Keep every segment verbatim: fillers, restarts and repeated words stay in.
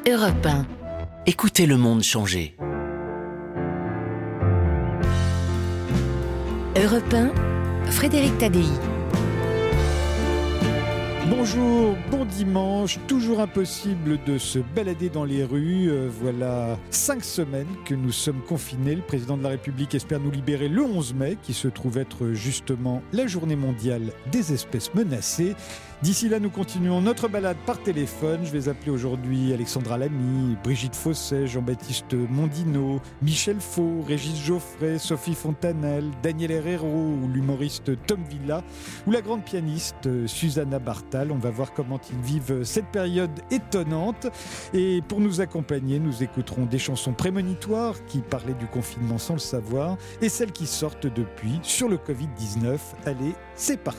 Europe un. Écoutez le monde changer. Europe un, Frédéric Tadei. Bonjour, bon dimanche. Toujours impossible de se balader dans les rues. Euh, voilà cinq semaines que nous sommes confinés. Le président de la République espère nous libérer le onze mai, qui se trouve être justement la journée mondiale des espèces menacées. D'ici là, nous continuons notre balade par téléphone. Je vais appeler aujourd'hui Alexandra Lamy, Brigitte Fosset, Jean-Baptiste Mondino, Michel Faux, Régis Geoffrey, Sophie Fontanelle, Daniel Herrero ou l'humoriste Tom Villa ou la grande pianiste Susanna Bartal. On va voir comment ils vivent cette période étonnante. Et pour nous accompagner, nous écouterons des chansons prémonitoires qui parlaient du confinement sans le savoir et celles qui sortent depuis sur le covid dix-neuf. Allez, c'est parti.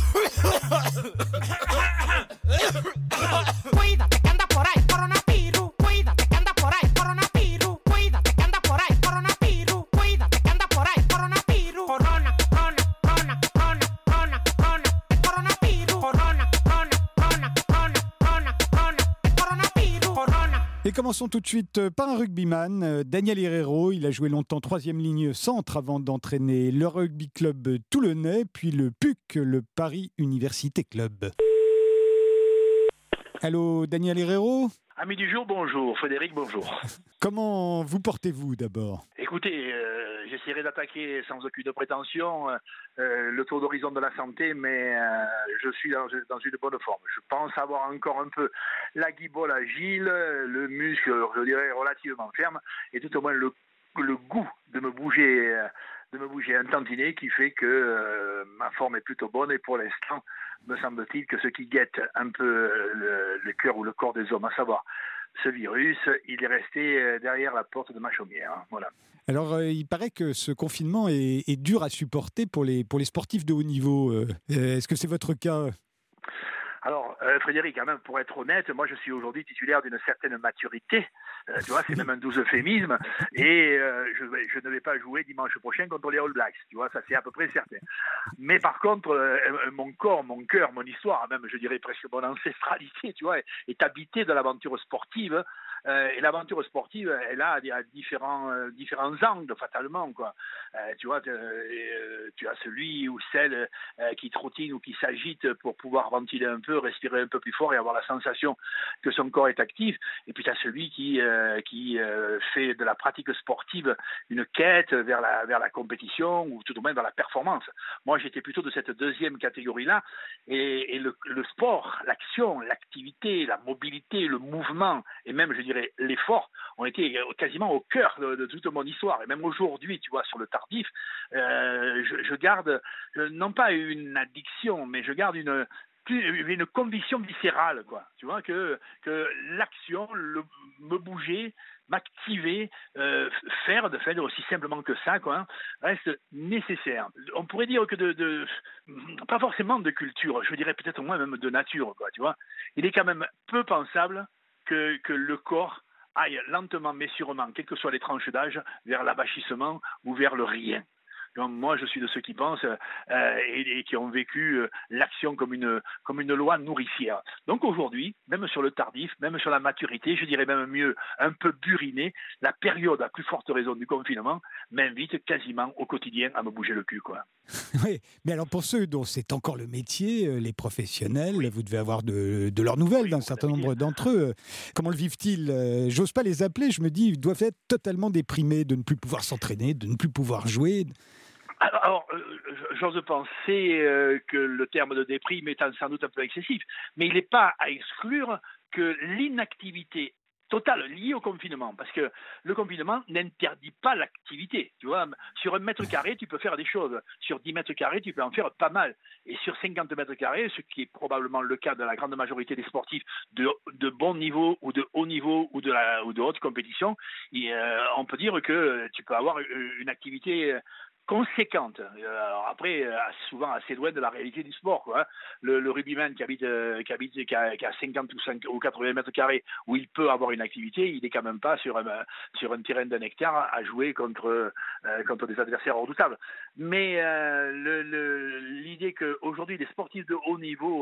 Cuídate que anda por ahí coronavirus. Cuídate que anda por ahí coronavirus. Cuídate que anda por ahí coronavirus. Cuídate que anda por ahí coronavirus. Corona, corona, corona, corona, corona, corona, coronavirus. Corona, corona, corona, corona, corona, corona, coronavirus. Corona. Et commençons tout de suite par un rugbyman, euh, Daniel Herrero. Il a joué longtemps troisième ligne centre avant d'entraîner le rugby club toulonnais, puis le P U C, le Paris Université Club. Allô, Daniel Herrero ? Amis du jour, bonjour. Frédéric, bonjour. Comment vous portez-vous d'abord ? Écoutez, euh, j'essaierai d'attaquer sans aucune prétention euh, le tour d'horizon de la santé, mais euh, je suis dans, dans une bonne forme. Je pense avoir encore un peu la guibole agile, le muscle, je dirais, relativement ferme, et tout au moins le, le goût de me bouger, euh, de me bouger un tantinet qui fait que euh, ma forme est plutôt bonne, et pour l'instant, me semble-t-il que ce qui guette un peu le, le cœur ou le corps des hommes, à savoir ce virus, il est resté derrière la porte de ma chaumière. Hein, voilà. Alors, euh, il paraît que ce confinement est, est dur à supporter pour les, pour les sportifs de haut niveau. Euh, est-ce que c'est votre cas ? Alors, euh, Frédéric, quand même, pour être honnête, moi je suis aujourd'hui titulaire d'une certaine maturité. Euh, tu vois, c'est même un doux euphémisme. Et euh, je, je ne vais pas jouer dimanche prochain contre les All Blacks. Tu vois, ça c'est à peu près certain. Mais par contre, euh, mon corps, mon cœur, mon histoire, même je dirais presque mon ancestralité, tu vois, est, est habité de l'aventure sportive. Euh, et l'aventure sportive, elle a, elle a différents, euh, différents angles, fatalement, quoi. Euh, tu vois, euh, tu as celui ou celle euh, qui trottine ou qui s'agite pour pouvoir ventiler un peu, respirer un peu plus fort et avoir la sensation que son corps est actif. Et puis tu as celui qui, euh, qui euh, fait de la pratique sportive une quête vers la, vers la compétition ou tout au moins vers la performance. Moi, j'étais plutôt de cette deuxième catégorie-là. Et, et le, le sport, l'action, l'activité, la mobilité, le mouvement et même, je dirais, l'effort ont été quasiment au cœur de, de toute mon histoire. Et même aujourd'hui, tu vois, sur le tardif, euh, je, je garde, non pas une addiction, mais je garde une, une conviction viscérale, quoi. Tu vois, que, que l'action, le, me bouger, m'activer, euh, faire, de faire aussi simplement que ça, quoi, reste nécessaire. On pourrait dire que de, de, pas forcément de culture, je dirais peut-être moins même de nature, quoi, tu vois. Il est quand même peu pensable que, que le corps aille lentement mais sûrement, quelles que soient les tranches d'âge, vers l'abâchissement ou vers le rien. Donc moi, je suis de ceux qui pensent euh, et, et qui ont vécu euh, l'action comme une, comme une loi nourricière. Donc aujourd'hui, même sur le tardif, même sur la maturité, je dirais même mieux, un peu buriné, la période à plus forte raison du confinement m'invite quasiment au quotidien à me bouger le cul, quoi. Oui, mais alors pour ceux dont c'est encore le métier, les professionnels, oui. Vous devez avoir de, de leurs nouvelles oui, d'un certain nombre d'entre eux. Comment le vivent-ils ? J'ose pas les appeler, je me dis, ils doivent être totalement déprimés de ne plus pouvoir s'entraîner, de ne plus pouvoir jouer. Alors, euh, j'ose penser euh, que le terme de déprime est sans doute un peu excessif, mais il n'est pas à exclure que l'inactivité totale liée au confinement, parce que le confinement n'interdit pas l'activité. Tu vois, sur un mètre carré, tu peux faire des choses. Sur dix mètres carrés, tu peux en faire pas mal. Et sur cinquante mètres carrés, ce qui est probablement le cas de la grande majorité des sportifs de, de bon niveau ou de haut niveau ou de, la, ou de haute compétition, et, euh, on peut dire que tu peux avoir une activité conséquente. Alors après, souvent assez loin de la réalité du sport, quoi. Le, le rugbyman qui habite, euh, qui habite, qui a, qui a cinquante ou, cinq, ou quatre-vingts mètres carrés, où il peut avoir une activité, il n'est quand même pas sur un, sur un terrain d'un hectare à jouer contre, euh, contre des adversaires redoutables. Mais euh, le, le, l'idée qu'aujourd'hui, les sportifs de haut niveau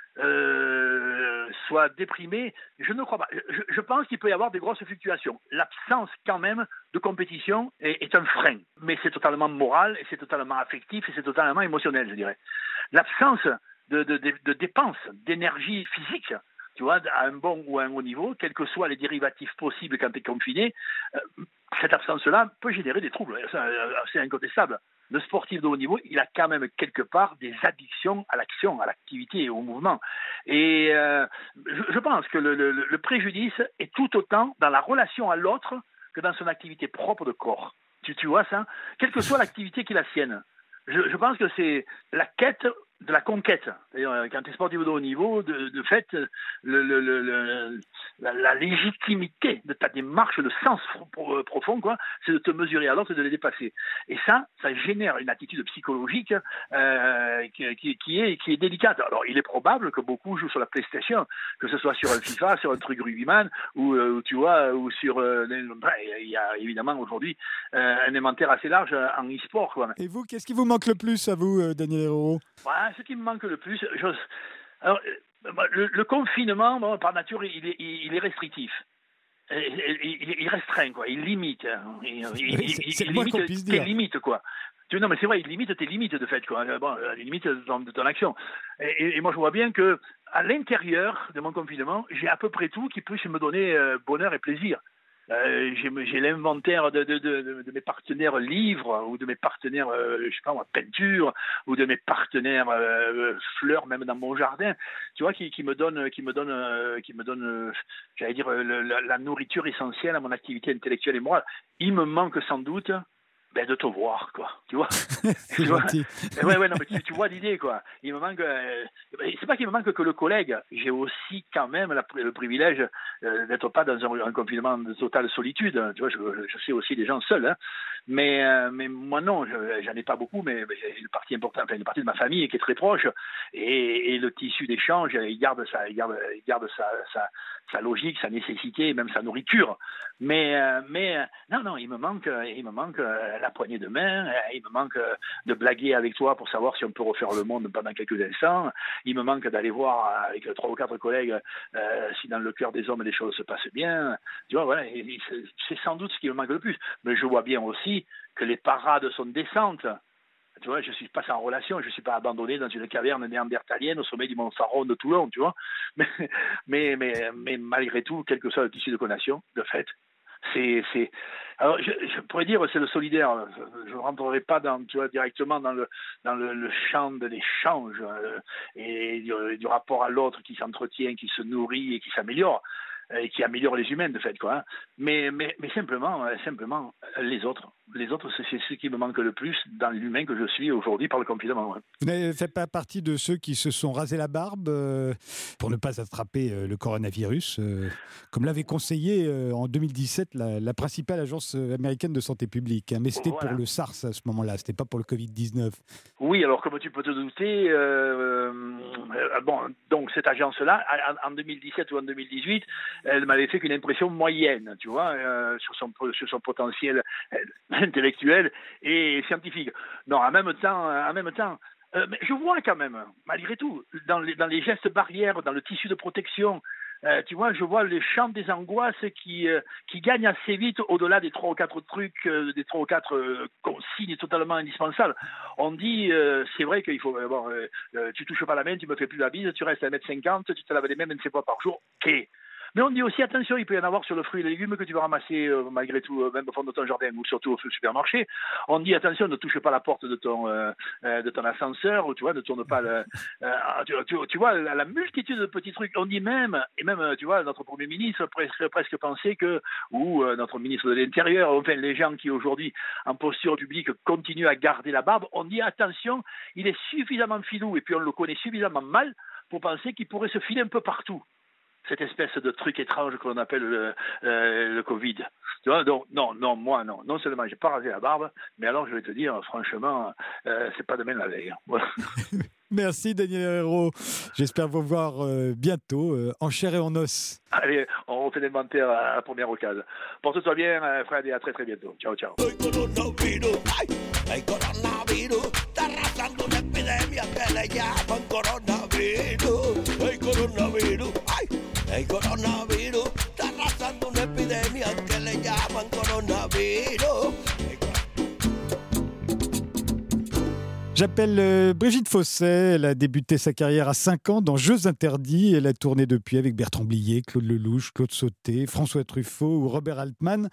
euh, soit déprimé. Je ne crois pas. Je, je pense qu'il peut y avoir des grosses fluctuations. L'absence quand même de compétition est, est un frein, mais c'est totalement moral, et c'est totalement affectif, et c'est totalement émotionnel, je dirais. L'absence de, de, de, de dépenses d'énergie physique, tu vois, à un bon ou à un haut niveau, quels que soient les dérivatifs possibles quand tu es confiné, euh, cette absence-là peut générer des troubles. C'est incontestable. Le sportif de haut niveau, il a quand même quelque part des addictions à l'action, à l'activité et au mouvement. Et euh, je, je pense que le, le, le préjudice est tout autant dans la relation à l'autre que dans son activité propre de corps. Tu, tu vois ça? Quelle que soit l'activité qui est la sienne. Je, je pense que c'est la quête de la conquête. D'ailleurs, quand tu es sportif de haut niveau, de, de fait, le, le, le, le, la, la légitimité de ta démarche, le sens profond, quoi, c'est de te mesurer à l'autre et de les dépasser. Et ça, ça génère une attitude psychologique euh, qui, qui, qui, est, qui est délicate. Alors, il est probable que beaucoup jouent sur la PlayStation, que ce soit sur un FIFA, sur un truc rugbyman, ou euh, tu vois, ou sur. Euh, il y a évidemment aujourd'hui euh, un inventaire assez large en e-sport, quoi. Et vous, qu'est-ce qui vous manque le plus à vous, euh, Daniel Herrero? Ouais, ce qui me manque le plus, je... Alors, le, le confinement, bon, par nature, il est, il est restrictif. Il, il, il restreint, quoi. Il limite. Il, oui, il, c'est, il, c'est il le limite moins qu'on puisse tes dire. limites, quoi. Tu, non, mais c'est vrai, il limite tes limites, de fait, quoi. Bon, les limites de ton, de ton action. Et, et moi, je vois bien que à l'intérieur de mon confinement, j'ai à peu près tout qui puisse me donner euh, bonheur et plaisir. Euh, j'ai, j'ai l'inventaire de, de, de, de mes partenaires livres ou de mes partenaires, euh, je sais pas moi, peinture ou de mes partenaires euh, fleurs, même dans mon jardin, tu vois, qui, qui me donne, qui me donne, euh, qui me donne, euh, j'allais dire, le, la, la nourriture essentielle à mon activité intellectuelle et morale. Il me manque sans doute ben, de te voir, quoi, tu vois. C'est tu vois gentil. ouais, ouais, non, mais tu, tu vois l'idée, quoi. Il me manque, euh, c'est pas qu'il me manque que le collègue. J'ai aussi quand même la, le privilège euh, d'être pas dans un, un confinement de totale solitude. Tu vois, je, je sais aussi des gens seuls, hein. Mais, euh, mais moi non, je, j'en ai pas beaucoup, mais, mais j'ai une partie importante, enfin une partie de ma famille qui est très proche, et, et le tissu d'échange, il garde sa, il garde, il garde sa, sa, sa logique, sa nécessité, même sa nourriture. Mais, euh, mais non, non, il me manque, il me manque la poignée de main, il me manque de blaguer avec toi pour savoir si on peut refaire le monde pendant quelques instants. Il me manque d'aller voir avec trois ou quatre collègues euh, si dans le cœur des hommes les choses se passent bien. Tu vois, voilà, c'est, c'est sans doute ce qui me manque le plus. Mais je vois bien aussi que les parades sont décentes. Tu vois, je suis pas sans relation, je suis pas abandonné dans une caverne néandertalienne au sommet du mont Faron de Toulon, tu vois. Mais, mais, mais, mais malgré tout, quel que soit le tissu de connexion, de fait, c'est, c'est... Alors, je, je pourrais dire c'est le solidaire. Je ne rentrerai pas dans, tu vois, directement dans le, dans le, le champ de l'échange euh, et du, du rapport à l'autre qui s'entretient, qui se nourrit et qui s'améliore, et qui améliore les humains, de fait, quoi. Hein. Mais, mais, mais simplement, simplement, les autres. Les autres, c'est, c'est ce qui me manque le plus dans l'humain que je suis aujourd'hui par le confinement. Ouais. Vous n'avez fait pas partie de ceux qui se sont rasé la barbe euh, pour ne pas attraper euh, le coronavirus, euh, comme l'avait conseillé euh, en deux mille dix-sept la, la principale agence américaine de santé publique. Hein, mais c'était voilà. Pour le SARS à ce moment-là, c'était pas pour le covid dix-neuf. Oui, alors comme tu peux te douter, euh, euh, bon, donc cette agence-là, en, en deux mille dix-sept ou en deux mille dix-huit, elle m'avait fait qu'une impression moyenne, tu vois, euh, sur son sur son potentiel intellectuel et scientifique. Non, en même temps, en même temps, euh, mais je vois quand même, malgré tout, dans les, dans les gestes barrières, dans le tissu de protection, euh, tu vois, je vois les champs des angoisses qui euh, qui gagnent assez vite au-delà des trois ou quatre trucs, euh, des trois ou quatre euh, consignes totalement indispensables. On dit, euh, c'est vrai qu'il faut, euh, bon, euh, tu touches pas la main, tu me fais plus la bise, tu restes à un mètre cinquante, tu te laves les mains vingt-cinq fois par jour, ok. Mais on dit aussi, attention, il peut y en avoir sur le fruit et les légumes que tu vas ramasser euh, malgré tout, euh, même au fond de ton jardin ou surtout au supermarché. On dit, attention, ne touche pas la porte de ton, euh, de ton ascenseur, ou tu vois, ne tourne pas le... Euh, tu, tu, tu vois, la, la multitude de petits trucs. On dit même, et même, tu vois, notre Premier ministre presque, presque pensait que, ou euh, notre ministre de l'Intérieur, enfin les gens qui aujourd'hui, en posture publique, continuent à garder la barbe, on dit, attention, il est suffisamment filou, et puis on le connaît suffisamment mal, pour penser qu'il pourrait se filer un peu partout. cette espèce de truc étrange que l'on appelle le, euh, le Covid. Tu vois, donc, non, non, moi, non. Non seulement j'ai pas rasé la barbe, mais alors, je vais te dire, franchement, euh, c'est pas demain la veille. Voilà. Merci Daniel Herrero. J'espère vous voir euh, bientôt euh, en chair et en os. Allez, on refait l'inventaire à la première occasion. Porte-toi bien, euh, Fred, et à très très bientôt. Ciao, ciao. Hay coronavirus, ay, hay coronavirus, está arrasando una epidemia que le llaman coronavirus. Hay coronavirus, ay, hay coronavirus, está arrasando una epidemia que le llaman coronavirus. J'appelle euh, Brigitte Fosset. Elle a débuté sa carrière à cinq ans dans Jeux interdits. Elle a tourné depuis avec Bertrand Blier, Claude Lelouch, Claude Sauté, François Truffaut ou Robert Altman.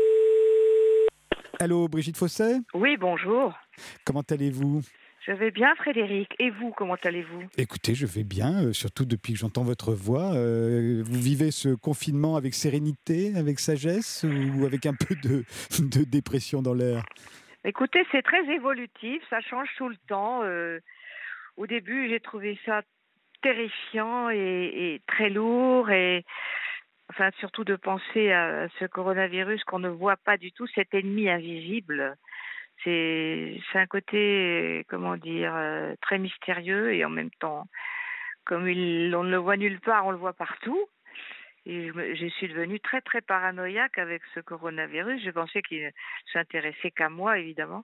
Allô, Brigitte Fosset ? Oui, bonjour. Comment allez-vous ? Je vais bien, Frédéric. Et vous, comment allez-vous ? Écoutez, je vais bien, euh, surtout depuis que j'entends votre voix. Euh, vous vivez ce confinement avec sérénité, avec sagesse ou avec un peu de, de dépression dans l'air ? Écoutez, c'est très évolutif, ça change tout le temps. Euh, au début, j'ai trouvé ça terrifiant et, et très lourd, et enfin surtout de penser à ce coronavirus qu'on ne voit pas du tout, cet ennemi invisible. C'est, c'est un côté, comment dire, euh, très mystérieux, et en même temps, comme il, on ne le voit nulle part, on le voit partout. Et je, me, je suis devenue très, très paranoïaque avec ce coronavirus. Je pensais qu'il ne s'intéressait qu'à moi, évidemment.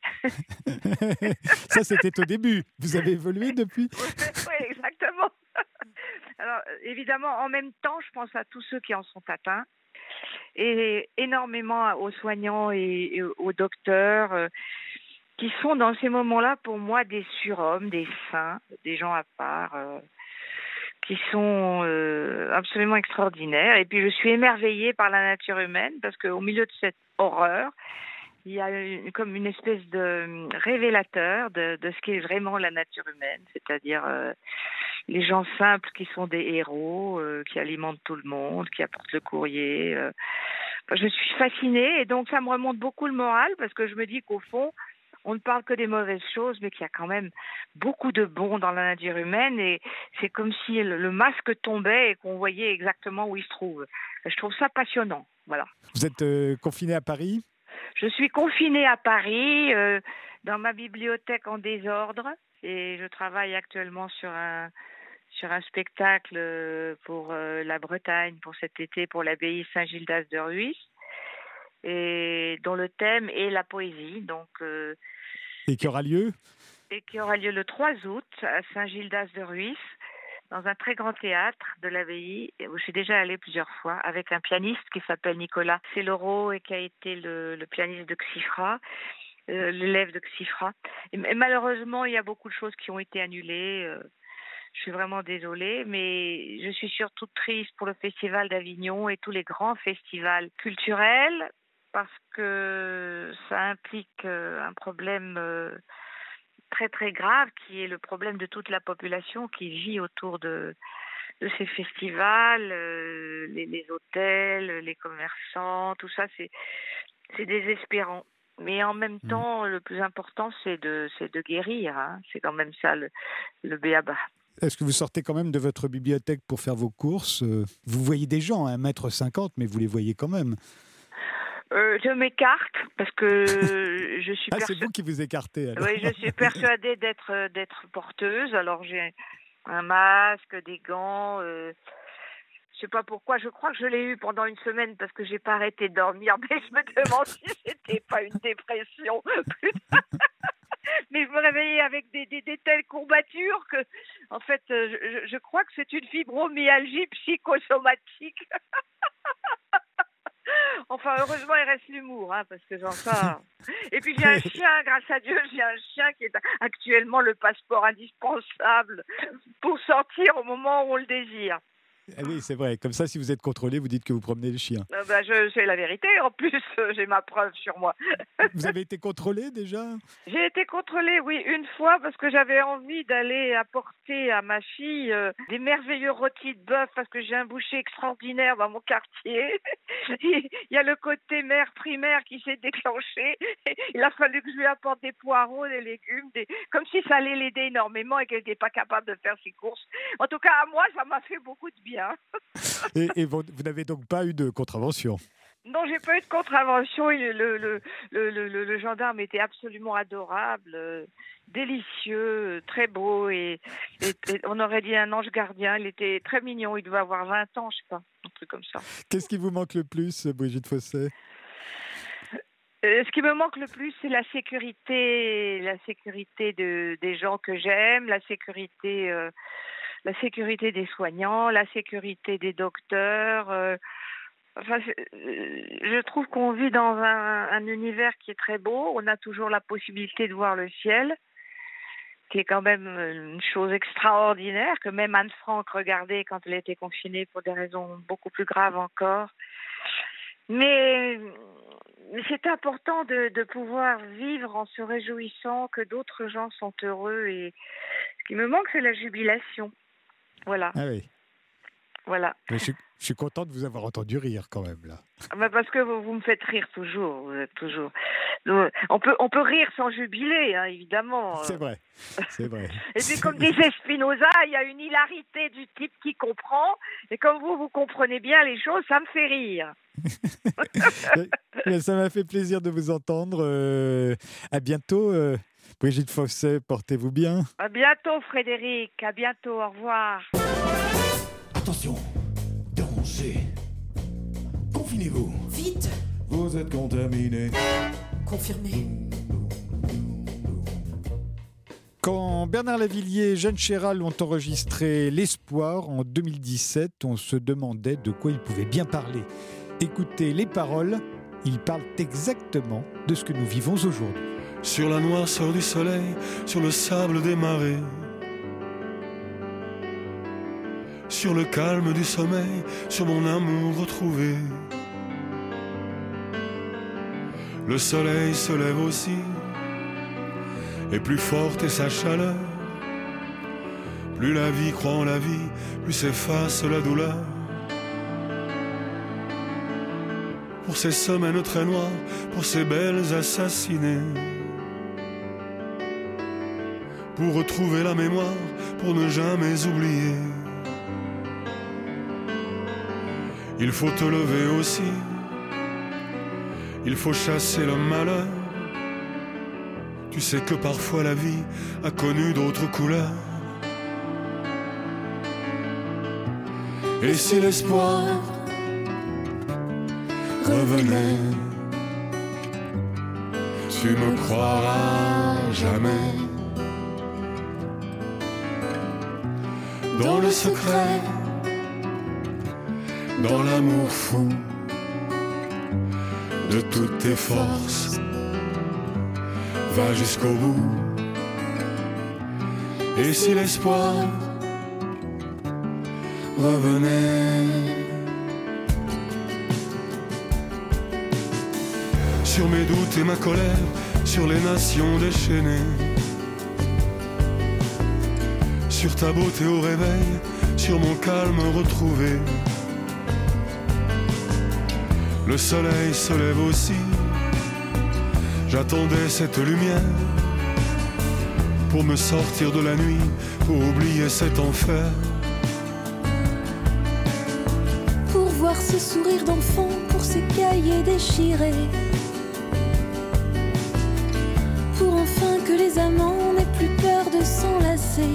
Ça, c'était au début. Vous avez évolué depuis ? Oui, exactement. Alors, évidemment, en même temps, je pense à tous ceux qui en sont atteints, et énormément aux soignants et, et aux docteurs, euh, qui sont dans ces moments-là, pour moi, des surhommes, des saints, des gens à part, euh, qui sont euh, absolument extraordinaires. Et puis je suis émerveillée par la nature humaine, parce qu'au milieu de cette horreur, il y a une, comme une espèce de révélateur de, de ce qu'est vraiment la nature humaine, c'est-à-dire euh, les gens simples qui sont des héros, euh, qui alimentent tout le monde, qui apportent le courrier. Euh. Je suis fascinée, et donc ça me remonte beaucoup le moral, parce que je me dis qu'au fond, on ne parle que des mauvaises choses, mais qu'il y a quand même beaucoup de bon dans la nature humaine, et c'est comme si le masque tombait et qu'on voyait exactement où il se trouve. Je trouve ça passionnant, voilà. Vous êtes euh, confiné à Paris ? Je suis confinée à Paris, euh, dans ma bibliothèque en désordre, et je travaille actuellement sur un, sur un spectacle pour euh, la Bretagne, pour cet été, pour l'abbaye Saint-Gildas de Rhuys, et dont le thème est la poésie, donc euh, et qui aura lieu et qui aura lieu le trois août à Saint-Gildas de Rhuys, dans un très grand théâtre de l'abbaye où je suis déjà allée plusieurs fois, avec un pianiste qui s'appelle Nicolas Celloro et qui a été le, le pianiste de Xifra, euh, l'élève de Xifra. Et, et malheureusement, il y a beaucoup de choses qui ont été annulées. Euh, je suis vraiment désolée, mais je suis surtout triste pour le Festival d'Avignon et tous les grands festivals culturels, parce que ça implique euh, un problème euh, très très grave, qui est le problème de toute la population qui vit autour de, de ces festivals, euh, les, les hôtels, les commerçants, tout ça, c'est, c'est désespérant. Mais en même temps, le plus important, c'est de, c'est de guérir, hein. C'est quand même ça le, le b.a.-ba. Est-ce que vous sortez quand même de votre bibliothèque pour faire vos courses ? Vous voyez des gens à un mètre cinquante, mais vous les voyez quand même. Euh, je m'écarte parce que je suis. Ah, persu... c'est vous qui vous écartez alors. Oui, je suis persuadée d'être d'être porteuse. Alors j'ai un masque, des gants. Euh... Je sais pas pourquoi. Je crois que je l'ai eu pendant une semaine parce que j'ai pas arrêté de dormir. Mais je me demande si c'était pas une dépression. Mais je me réveillais avec des, des, des telles courbatures que, en fait, je, je crois que c'est une fibromyalgie psychosomatique. Enfin, heureusement, il reste l'humour, hein, parce que j'en ça. Et puis j'ai un chien, grâce à Dieu, j'ai un chien qui est actuellement le passeport indispensable pour sortir au moment où on le désire. Ah oui, c'est vrai. Comme ça, si vous êtes contrôlé, vous dites que vous promenez le chien. Euh, bah, je, c'est la vérité. En plus, euh, j'ai ma preuve sur moi. Vous avez été contrôlé déjà ? J'ai été contrôlée, oui, une fois, parce que j'avais envie d'aller apporter à ma fille euh, des merveilleux rôtis de bœuf, parce que j'ai un boucher extraordinaire dans mon quartier. il y a le côté mère primaire qui s'est déclenché. Il a fallu que je lui apporte des poireaux, des légumes, des... comme si ça allait l'aider énormément et qu'elle n'était pas capable de faire ses courses. En tout cas, à moi, ça m'a fait beaucoup de bien. Et, et vous, vous n'avez donc pas eu de contravention? Non, j'ai pas eu de contravention. Le, le, le, le, le, le gendarme était absolument adorable, euh, délicieux, très beau. Et, et, et on aurait dit un ange gardien. Il était très mignon. Il devait avoir vingt ans, je sais pas, un truc comme ça. Qu'est-ce qui vous manque le plus, Brigitte Fossey? Euh, ce qui me manque le plus, c'est la sécurité, la sécurité de, des gens que j'aime, la sécurité, euh, la sécurité des soignants, la sécurité des docteurs. Euh, enfin, je trouve qu'on vit dans un, un univers qui est très beau. On a toujours la possibilité de voir le ciel, qui est quand même une chose extraordinaire, que même Anne Frank regardait quand elle était confinée pour des raisons beaucoup plus graves encore. Mais c'est important de, de pouvoir vivre en se réjouissant que d'autres gens sont heureux. Et ce qui me manque, c'est la jubilation. Voilà. Ah oui. Voilà. Mais je, suis, je suis content de vous avoir entendu rire quand même là. Bah parce que vous, vous me faites rire toujours. Vous êtes toujours. Donc, on peut on peut rire sans jubiler, hein, évidemment. C'est vrai. C'est vrai. Et puis comme disait Spinoza, il y a une hilarité du type qui comprend. Et comme vous vous comprenez bien les choses, ça me fait rire. Ça m'a fait plaisir de vous entendre. Euh, à bientôt, euh, Brigitte Fossey. Portez-vous bien. À bientôt, Frédéric. À bientôt. Au revoir. Attention, danger. Confinez-vous. Vite. Vous êtes contaminé. Confirmé. Quand Bernard Lavillier et Jeanne Chéral ont enregistré L'Espoir en deux mille dix-sept, on se demandait de quoi ils pouvaient bien parler. Écoutez les paroles, ils parlent exactement de ce que nous vivons aujourd'hui. Sur la noirceur du soleil, sur le sable des marées, sur le calme du sommeil, sur mon amour retrouvé. Le soleil se lève aussi, et plus forte est sa chaleur. Plus la vie croit en la vie, plus s'efface la douleur. Pour ces semaines très noires, pour ces belles assassinées, pour retrouver la mémoire, pour ne jamais oublier. Il faut te lever aussi, il faut chasser le malheur. Tu sais que parfois la vie a connu d'autres couleurs. Et si l'espoir revenait, tu me croiras jamais. Dans le secret, dans l'amour fou de toutes tes forces, va jusqu'au bout. Et si l'espoir revenait, sur mes doutes et ma colère, sur les nations déchaînées, sur ta beauté au réveil, sur mon calme retrouvé. Le soleil se lève aussi, j'attendais cette lumière pour me sortir de la nuit, pour oublier cet enfer. Pour voir ce sourire d'enfant, pour ces cahiers déchirés, pour enfin que les amants n'aient plus peur de s'enlacer.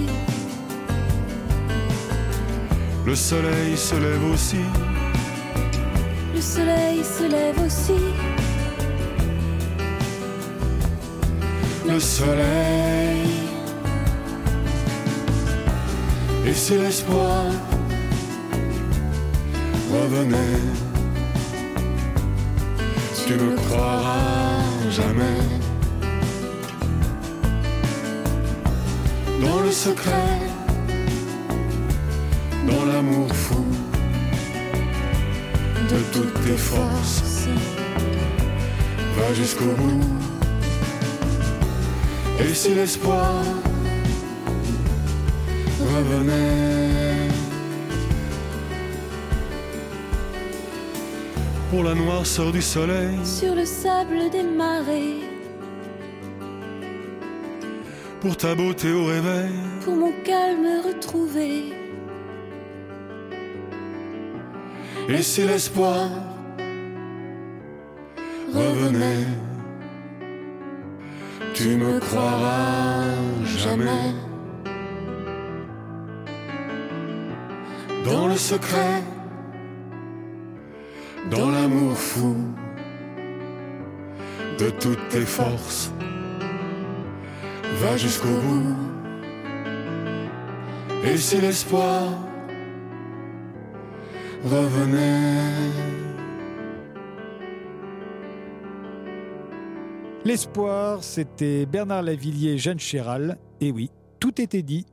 Le soleil se lève aussi, le soleil se lève aussi. Le soleil. Et si l'espoir revenait, tu me croiras jamais. Dans le secret, dans l'amour fou de toutes tes forces, va jusqu'au bout. Et si l'espoir revenait, pour la noirceur du soleil, sur le sable des marées, pour ta beauté au réveil, pour mon calme retrouvé. et si l'espoir revenait, tu me croiras jamais. Dans le secret, dans l'amour fou de toutes tes forces, va jusqu'au bout. Et si l'espoir revenait. L'espoir, c'était Bernard Lavilliers et Jeanne Chéral. Et oui, tout était dit.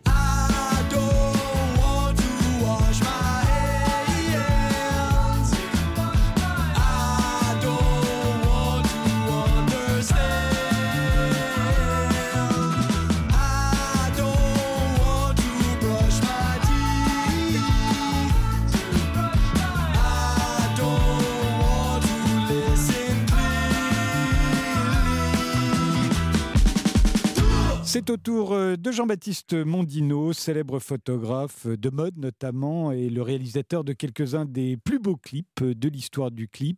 C'est au tour de Jean-Baptiste Mondino, célèbre photographe de mode notamment, et le réalisateur de quelques-uns des plus beaux clips de l'histoire du clip.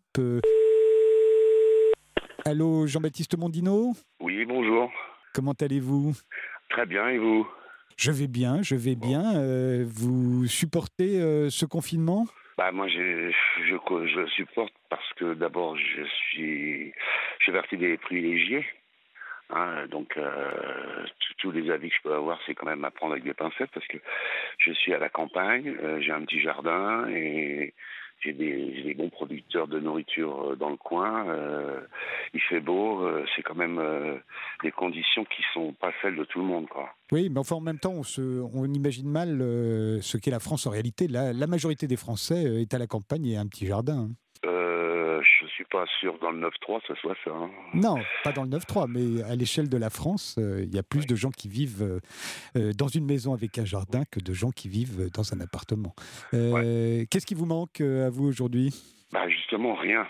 Allô, Jean-Baptiste Mondino ? Oui, bonjour. Comment allez-vous ? Très bien, et vous ? Je vais bien, je vais bien. Euh, vous supportez euh, ce confinement ? Bah moi, je, je, je supporte parce que d'abord, je suis, je fais partie des privilégiés. Hein, donc, euh, tous les avis que je peux avoir, c'est quand même à prendre avec des pincettes parce que je suis à la campagne, euh, j'ai un petit jardin et j'ai des, j'ai des bons producteurs de nourriture dans le coin. Euh, il fait beau, euh, c'est quand même euh, des conditions qui sont pas celles de tout le monde, quoi. Oui, mais enfin en même temps, on, se, on imagine mal euh, ce qu'est la France en réalité. La, la majorité des Français est à la campagne et a un petit jardin. Hein. Euh, je suis pas sûr dans le neuf trois ce soit ça. Hein. Non, pas dans le neuf trois, mais à l'échelle de la France, euh, il y a plus oui. de gens qui vivent euh, dans une maison avec un jardin que de gens qui vivent dans un appartement. Euh, ouais. Qu'est-ce qui vous manque à vous aujourd'hui ? Bah justement rien.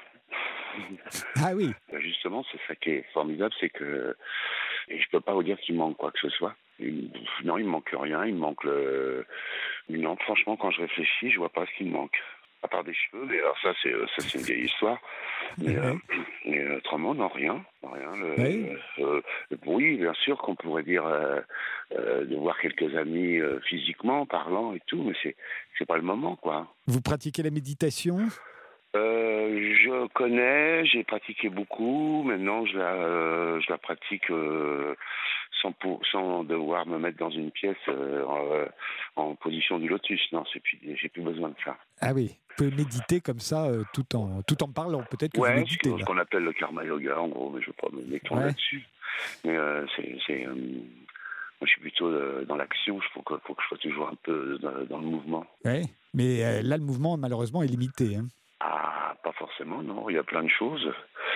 Ah oui. Bah justement, c'est ça qui est formidable, c'est que et je peux pas vous dire qu'il me manque quoi que ce soit. Il, non, il me manque rien, il me manque le. Non, franchement, quand je réfléchis, je vois pas ce qui me manque. À part des cheveux, mais alors ça c'est ça c'est une vieille histoire. Mais, euh, mais autrement non rien, rien. Le, oui. Euh, euh, oui, bien sûr qu'on pourrait dire euh, euh, de voir quelques amis euh, physiquement parlant et tout, mais c'est c'est pas le moment quoi. Vous pratiquez la méditation ? Euh, je connais, j'ai pratiqué beaucoup. Maintenant, je la, euh, je la pratique euh, sans, pour, sans devoir me mettre dans une pièce euh, en, en position du lotus. Non, c'est plus, j'ai plus besoin de ça. Ah oui, vous pouvez méditer comme ça, euh, tout en tout en parlant. Peut-être que ouais, vous méditez. C'est ce qu'on appelle le karma yoga, en gros, mais je ne veux pas me m'étendre ouais. là-dessus. Mais euh, c'est, c'est euh, moi, je suis plutôt euh, dans l'action. Il faut que, faut que je sois toujours un peu dans, dans le mouvement. Oui, mais euh, là, le mouvement, malheureusement, est limité. Hein. Ah, pas forcément, non. Il y a plein de choses.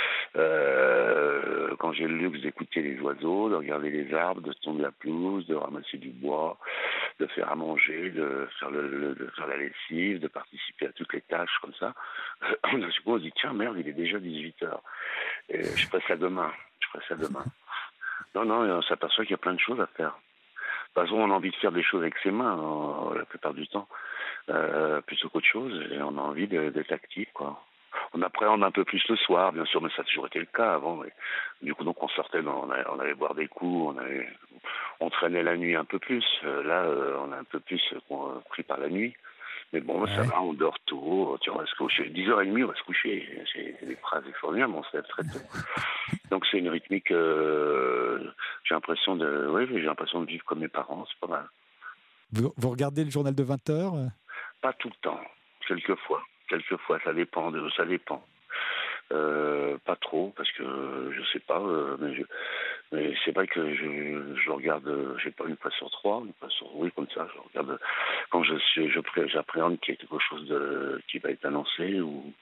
Euh, quand j'ai le luxe d'écouter les oiseaux, de regarder les arbres, de tondre la pelouse, de ramasser du bois, de faire à manger, de faire, le, le, de faire la lessive, de participer à toutes les tâches comme ça, on a souvent dit, tiens, merde, il est déjà dix-huit heures. Et je ferai ça demain. Je ferai ça demain. Non, non, on s'aperçoit qu'il y a plein de choses à faire. De toute façon, on a envie de faire des choses avec ses mains, hein, la plupart du temps. Euh, plutôt qu'autre chose, et on a envie de, d'être actif, quoi. On appréhende un peu plus le soir, bien sûr, mais ça a toujours été le cas avant. Mais, du coup, donc on sortait, on allait, on allait boire des coups, on, allait, on traînait la nuit un peu plus. Euh, là, euh, on a un peu plus euh, pris par la nuit. Mais bon, ouais. Ça va, on dort tôt. Tu vois, on va se coucher. dix heures trente, on va se coucher. C'est, c'est des phrases extraordinaires, mais on se lève très tôt. Donc c'est une rythmique. Euh, j'ai l'impression de, oui, j'ai l'impression de vivre comme mes parents. C'est pas mal. Vous, vous regardez le journal de vingt heures ? Pas tout le temps, quelquefois, quelquefois, ça dépend, de, ça dépend. Euh, pas trop, parce que je sais pas, euh, mais, je, mais c'est vrai que je, je regarde, je sais pas, une fois sur trois, une fois sur, oui, comme ça, je regarde, quand je, je, je j'appréhende qu'il y a quelque chose de, qui va être annoncé, ou,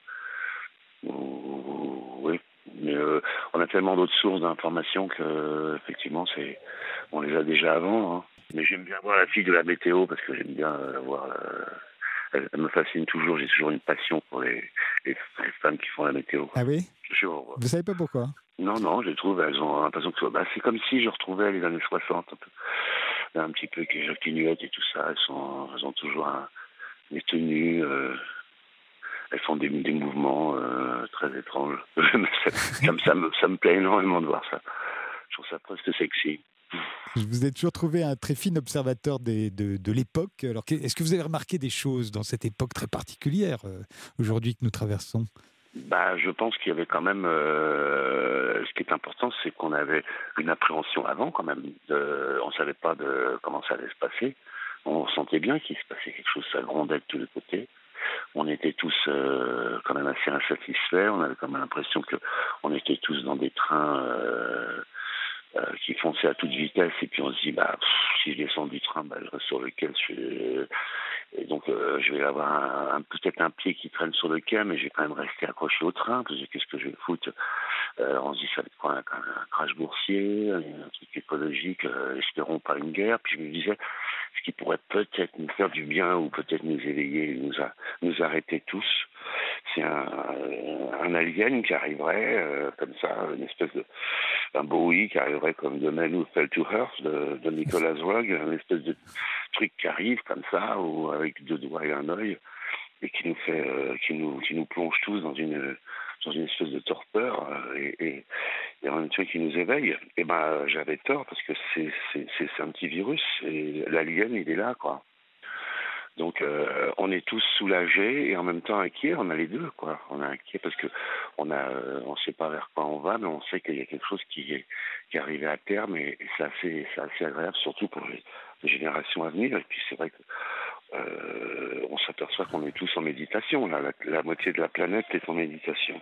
ou oui, mais euh, on a tellement d'autres sources d'informations que, effectivement, c'est, on les a déjà avant, hein. Mais j'aime bien voir la fille de la météo, parce que j'aime bien euh, voir... Euh, elle, elle me fascine toujours. J'ai toujours une passion pour les, les, les femmes qui font la météo. Ah oui? Je, Vous savez pas pourquoi? Non, non, je trouve, elles ont l'impression que bah, c'est comme si je retrouvais les années soixante, un, peu, un petit peu Jackie Nuette et tout ça. Elles, sont, elles ont toujours un, des tenues, euh, elles font des, des mouvements euh, très étranges. ça, ça, ça, me, ça me plaît énormément de voir ça. Je trouve ça presque sexy. Je vous ai toujours trouvé un très fin observateur des, de, de l'époque. Alors, est-ce que vous avez remarqué des choses dans cette époque très particulière, euh, aujourd'hui, que nous traversons? Bah, je pense qu'il y avait quand même... Euh, ce qui est important, c'est qu'on avait une appréhension avant, quand même. De, on ne savait pas de comment ça allait se passer. On sentait bien qu'il se passait quelque chose, ça grondait de tous les côtés. On était tous euh, quand même assez insatisfaits. On avait quand même l'impression qu'on était tous dans des trains... Euh, Euh, qui fonçait à toute vitesse, et puis on se dit bah pff, si je descends du train, bah, je reste sur le quai, je suis... et donc euh, je vais avoir un, un, peut-être un pied qui traîne sur le quai, mais je vais quand même rester accroché au train, parce que qu'est-ce que je vais foutre, euh, on se dit ça va être quoi, un, un crash boursier, un truc écologique, euh, espérons pas une guerre. Puis je me disais, ce qui pourrait peut-être nous faire du bien, ou peut-être nous éveiller, nous, a, nous arrêter tous, c'est un, un alien qui arriverait euh, comme ça, une espèce de un Bowie qui arriverait comme The Man Who Fell to Earth de, de Nicolas Roeg, une espèce de truc qui arrive comme ça, ou avec deux doigts et un œil, et qui nous fait, euh, qui nous, qui nous plonge tous dans une, dans une espèce de torpeur, euh, et, et, et en même temps qui nous éveille. Et ben j'avais tort, parce que c'est, c'est, c'est, c'est un petit virus, et l'alien il est là, quoi. Donc euh, on est tous soulagés et en même temps inquiets. On a les deux, quoi. On est inquiets parce que on a, euh, on sait pas vers quoi on va, mais on sait qu'il y a quelque chose qui est qui est arrivé à terme, et, et c'est assez, c'est assez agréable, surtout pour les, les générations à venir. Et puis c'est vrai que euh, on s'aperçoit qu'on est tous en méditation. Là, la, la moitié de la planète est en méditation.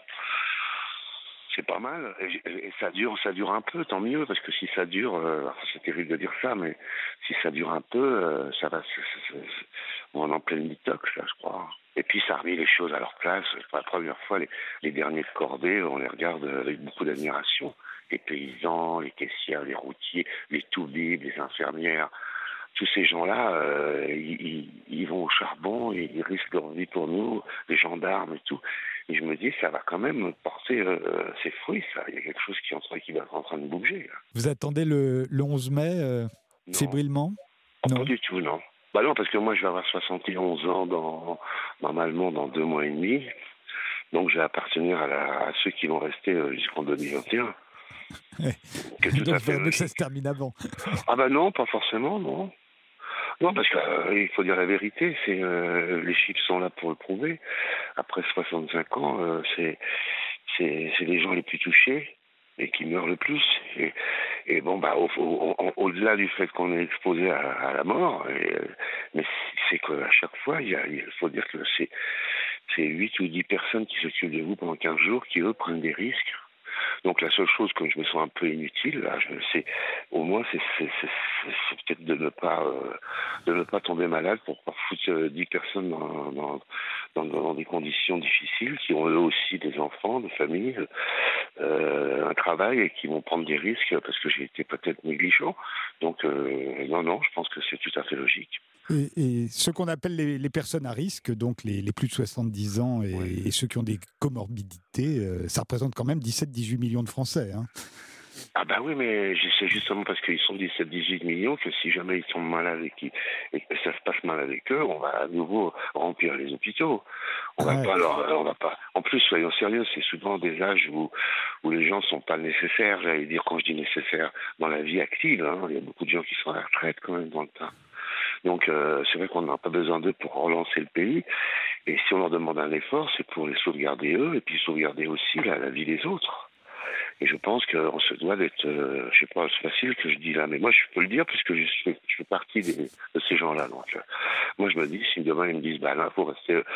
C'est pas mal, et, et ça dure, ça dure un peu, tant mieux, parce que si ça dure, euh, c'est terrible de dire ça, mais si ça dure un peu, euh, ça va, c'est, c'est, c'est, on est en pleine detox, là, je crois. Et puis ça a remis les choses à leur place. Pour la première fois, les, les derniers de cordée, on les regarde avec beaucoup d'admiration. Les paysans, les caissières, les routiers, les toubibs, les infirmières. Tous ces gens-là, euh, ils, ils vont au charbon, et ils risquent leur vie pour nous, les gendarmes et tout. Et je me dis, ça va quand même porter euh, ses fruits, ça. Il y a quelque chose qui, entre, qui va être en train de bouger, là. Vous attendez le, le onze mai, euh, fébrilement? Non, pas du tout, non. Bah non, parce que moi, je vais avoir soixante et onze ans, dans, normalement, dans deux mois et demi. Donc, je vais appartenir à, la, à ceux qui vont rester euh, jusqu'en deux mille vingt et un. Ouais. Que tout Donc, à fait il faut que ça se termine avant. Ah bah non, pas forcément, non. Non, parce qu'il euh, faut dire la vérité, c'est euh, les chiffres sont là pour le prouver. Après soixante-cinq ans, euh, c'est, c'est, c'est les gens les plus touchés et qui meurent le plus. Et, et bon, bah, au, au, au, au-delà du fait qu'on est exposé à, à la mort, et, mais c'est qu'à chaque fois, il, y a, il faut dire que c'est, c'est huit ou dix personnes qui s'occupent de vous pendant quinze jours, qui eux prennent des risques. Donc la seule chose que je me sens un peu inutile, là, je, c'est au moins c'est, c'est, c'est, c'est, c'est peut-être de ne pas euh, de ne pas tomber malade pour pas foutre euh, dix personnes dans, dans, dans, dans des conditions difficiles, qui ont eux aussi des enfants, des familles, euh, un travail, et qui vont prendre des risques parce que j'ai été peut-être négligent. Donc euh, non, non, je pense que c'est tout à fait logique. Et, et ce qu'on appelle les, les personnes à risque, donc les, les plus de soixante-dix ans et, Oui. et ceux qui ont des comorbidités, euh, ça représente quand même dix-sept à dix-huit millions de Français. Hein. Ah bah oui, mais c'est justement parce qu'ils sont dix-sept à dix-huit millions que si jamais ils tombent malades et, qui, et que ça se passe mal avec eux, on va à nouveau remplir les hôpitaux. On Ouais. va pas leur, on va pas. En plus, soyons sérieux, c'est souvent des âges où où les gens sont pas nécessaires. J'allais dire, quand je dis nécessaires, dans la vie active, hein, il y a beaucoup de gens qui sont à la retraite quand même dans le temps. Donc euh, c'est vrai qu'on n'a pas besoin d'eux pour relancer le pays. Et si on leur demande un effort, c'est pour les sauvegarder eux et puis sauvegarder aussi la, la vie des autres. Et je pense qu'on se doit d'être, euh, je sais pas, c'est facile que je dis là, mais moi je peux le dire puisque je fais, je fais partie des, de ces gens-là. Donc euh, moi je me dis, si demain ils me disent, bah là, faut rester euh,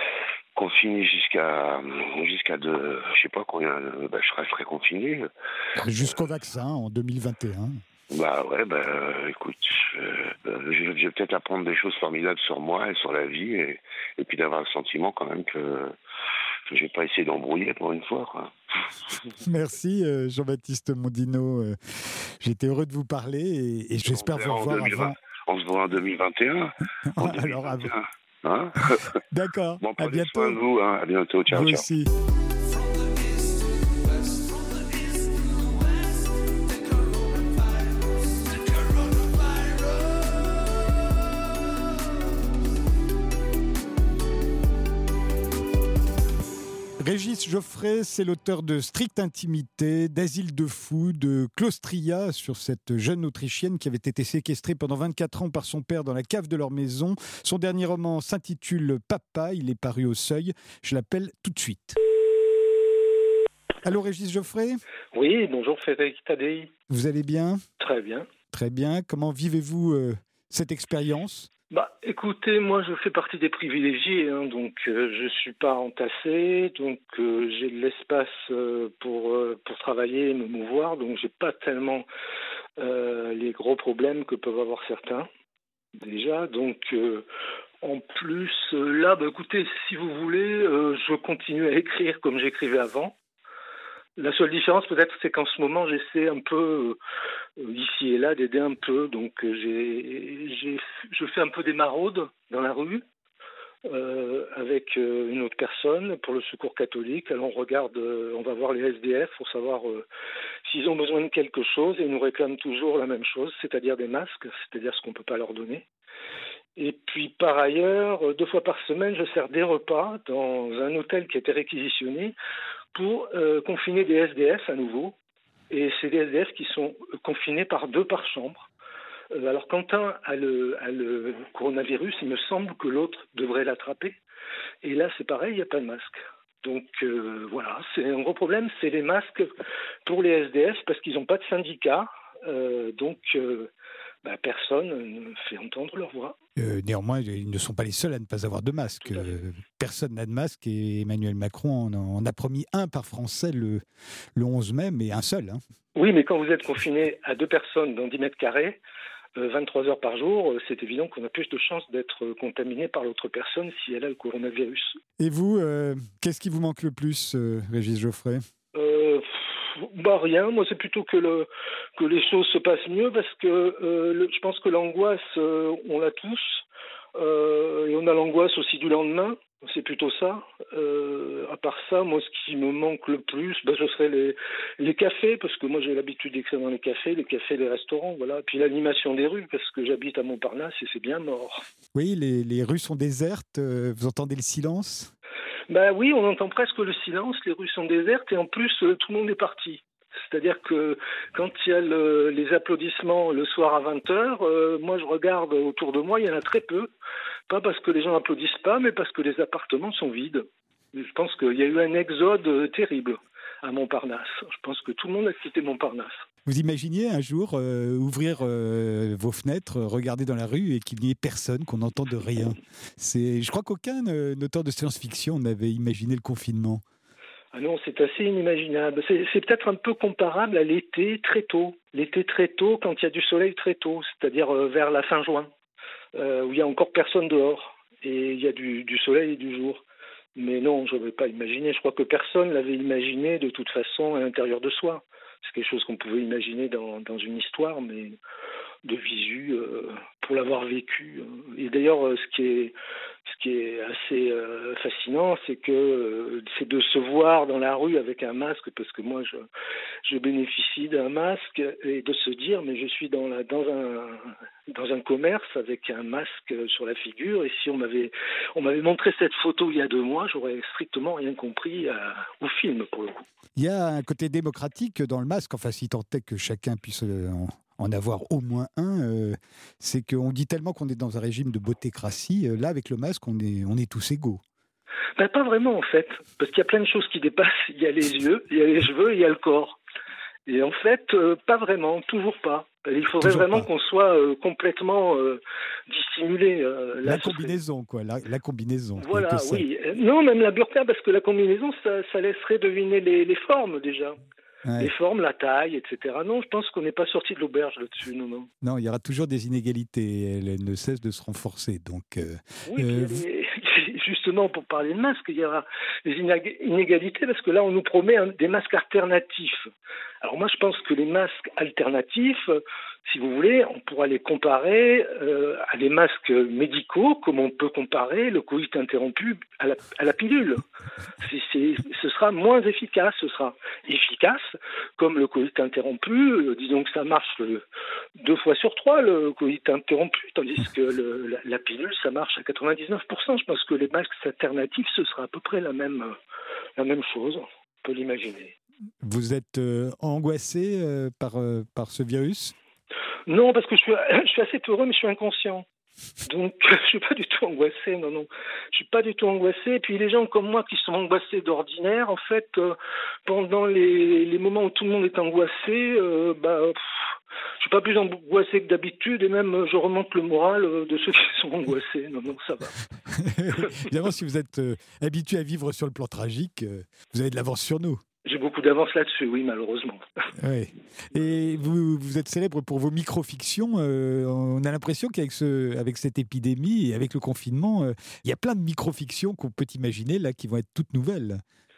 confiné jusqu'à, jusqu'à deux, je sais pas combien, euh, bah, je resterai confiné. Jusqu'au vaccin en deux mille vingt et un. Bah ouais, bah euh, écoute, euh, euh, je, je vais peut-être apprendre des choses formidables sur moi et sur la vie, et, et puis d'avoir le sentiment quand même que, que je vais pas essayer d'embrouiller pour une fois, quoi. Merci euh, Jean-Baptiste Mondino. Euh, j'ai été heureux de vous parler et, et j'espère vous revoir avant. On se voit en deux mille vingt et un. En Alors avant. Hein D'accord, bon, à prenez bientôt. soin de vous, hein. À bientôt, ciao, Vous ciao. aussi. Régis Geoffrey, c'est l'auteur de Stricte Intimité, d'Asile de fous, de Claustria, sur cette jeune Autrichienne qui avait été séquestrée pendant vingt-quatre ans par son père dans la cave de leur maison. Son dernier roman s'intitule Papa, il est paru au Seuil. Je l'appelle tout de suite. Allô Régis Geoffrey ? Oui, bonjour Frédéric Tadei. Vous allez bien ? Très bien. Très bien. Comment vivez-vous euh, cette expérience ? Bah, écoutez, moi je fais partie des privilégiés, hein, donc euh, je suis pas entassé, donc euh, j'ai de l'espace euh, pour euh, pour travailler et me mouvoir, donc j'ai pas tellement euh, les gros problèmes que peuvent avoir certains déjà. Donc euh, en plus euh, là, bah, écoutez, si vous voulez, euh, je continue à écrire comme j'écrivais avant. La seule différence peut-être, c'est qu'en ce moment, j'essaie un peu, euh, ici et là, d'aider un peu. Donc, euh, j'ai, j'ai, je fais un peu des maraudes dans la rue euh, avec euh, une autre personne pour le Secours catholique. Alors, on regarde, euh, on va voir les S D F pour savoir euh, s'ils ont besoin de quelque chose. Et ils nous réclament toujours la même chose, c'est-à-dire des masques, c'est-à-dire ce qu'on ne peut pas leur donner. Et puis, par ailleurs, deux fois par semaine, je sers des repas dans un hôtel qui a été réquisitionné pour euh, confiner des S D F à nouveau. Et c'est des S D F qui sont confinés par deux par chambre. Euh, alors, quand un a le, a le coronavirus, il me semble que l'autre devrait l'attraper. Et là, c'est pareil, il n'y a pas de masque. Donc, euh, voilà, c'est un gros problème, c'est les masques pour les S D F parce qu'ils n'ont pas de syndicat. Euh, donc, euh, bah, personne ne fait entendre leur voix. Euh, néanmoins, ils ne sont pas les seuls à ne pas avoir de masque. Euh, personne n'a de masque et Emmanuel Macron en, en a promis un par Français le, le onze mai, mais un seul. Hein. Oui, mais quand vous êtes confiné à deux personnes dans dix mètres carrés, euh, vingt-trois heures par jour, euh, c'est évident qu'on a plus de chances d'être contaminé par l'autre personne si elle a le coronavirus. Et vous, euh, qu'est-ce qui vous manque le plus, euh, Régis Geoffrey ? euh, Bah rien, moi c'est plutôt que, le, que les choses se passent mieux parce que euh, le, je pense que l'angoisse, euh, on l'a tous, euh, et on a l'angoisse aussi du lendemain, c'est plutôt ça. Euh, à part ça, moi ce qui me manque le plus, bah, ce serait les, les cafés, parce que moi j'ai l'habitude d'écrire dans les cafés, les cafés, les restaurants, voilà. Puis l'animation des rues, parce que j'habite à Montparnasse et c'est bien mort. Oui, les, les rues sont désertes, euh, vous entendez le silence ? Ben oui, on entend presque le silence, les rues sont désertes et en plus euh, tout le monde est parti. C'est-à-dire que quand il y a le, les applaudissements le soir à vingt heures, euh, moi je regarde autour de moi, il y en a très peu. Pas parce que les gens n'applaudissent pas, mais parce que les appartements sont vides. Je pense qu'il y a eu un exode terrible à Montparnasse. Je pense que tout le monde a quitté Montparnasse. Vous imaginiez un jour euh, ouvrir euh, vos fenêtres, regarder dans la rue et qu'il n'y ait personne, qu'on n'entende rien. C'est, je crois qu'aucun euh, auteur de science-fiction n'avait imaginé le confinement. Ah non, c'est assez inimaginable. C'est, c'est peut-être un peu comparable à l'été très tôt. L'été très tôt, quand il y a du soleil très tôt, c'est-à-dire euh, vers la fin juin, euh, où il n'y a encore personne dehors et il y a du, du soleil et du jour. Mais non, je n'avais pas imaginé. Je crois que personne l'avait imaginé de toute façon à l'intérieur de soi. C'est quelque chose qu'on pouvait imaginer dans, dans une histoire, mais de visu, euh, pour l'avoir vécu. Et d'ailleurs, ce qui est, ce qui est assez euh, fascinant, c'est que euh, c'est de se voir dans la rue avec un masque, parce que moi, je, je bénéficie d'un masque, et de se dire, mais je suis dans, la, dans, un, dans un commerce avec un masque sur la figure, et si on m'avait, on m'avait montré cette photo il y a deux mois, j'aurais strictement rien compris à, au film, pour le coup. Il y a un côté démocratique dans le masque, enfin si tant est que chacun puisse en, en avoir au moins un, euh, c'est qu'on dit tellement qu'on est dans un régime de beautécratie, euh, là avec le masque on est, on est tous égaux. Ben, pas vraiment en fait, parce qu'il y a plein de choses qui dépassent, il y a les yeux, il y a les cheveux, il y a le corps. Et en fait, euh, pas vraiment, toujours pas. Il faudrait toujours vraiment pas. Qu'on soit euh, complètement euh, dissimulé. Euh, la combinaison, serait... quoi, la, la combinaison. Voilà, oui. Non, même la burqa, parce que la combinaison, ça, ça laisserait deviner les, les formes déjà. Ouais. Les formes, la taille, et cetera. Non, je pense qu'on n'est pas sorti de l'auberge là-dessus, non, non. Non, il y aura toujours des inégalités, elles ne cessent de se renforcer, donc... Euh, oui, euh, les... justement, pour parler de masques, il y aura des inégalités, parce que là, on nous promet un, des masques alternatifs. Alors moi, je pense que les masques alternatifs si vous voulez, on pourra les comparer euh, à des masques médicaux, comme on peut comparer le coït interrompu à la, à la pilule. C'est, c'est, ce sera moins efficace, ce sera efficace, comme le coït interrompu. Euh, disons que ça marche euh, deux fois sur trois, le coït interrompu, tandis que le, la, la pilule, ça marche à quatre-vingt-dix-neuf pour cent. Je pense que les masques alternatifs, ce sera à peu près la même, euh, la même chose, on peut l'imaginer. Vous êtes euh, angoissé euh, par, euh, par ce virus ? Non, parce que je suis, je suis assez heureux, mais je suis inconscient. Donc, je suis pas du tout angoissé, non, non. Je suis pas du tout angoissé. Et puis, les gens comme moi qui sont angoissés d'ordinaire, en fait, euh, pendant les, les moments où tout le monde est angoissé, euh, bah, pff, je suis pas plus angoissé que d'habitude, et même je remonte le moral de ceux qui sont angoissés. Non, non, ça va. Évidemment, si vous êtes euh, habitué à vivre sur le plan tragique, euh, vous avez de l'avance sur nous. J'ai beaucoup d'avance là-dessus, oui, malheureusement. Oui. Et vous, vous êtes célèbre pour vos micro-fictions. Euh, on a l'impression qu'avec ce, avec cette épidémie et avec le confinement, euh, il y a plein de micro-fictions qu'on peut imaginer là, qui vont être toutes nouvelles.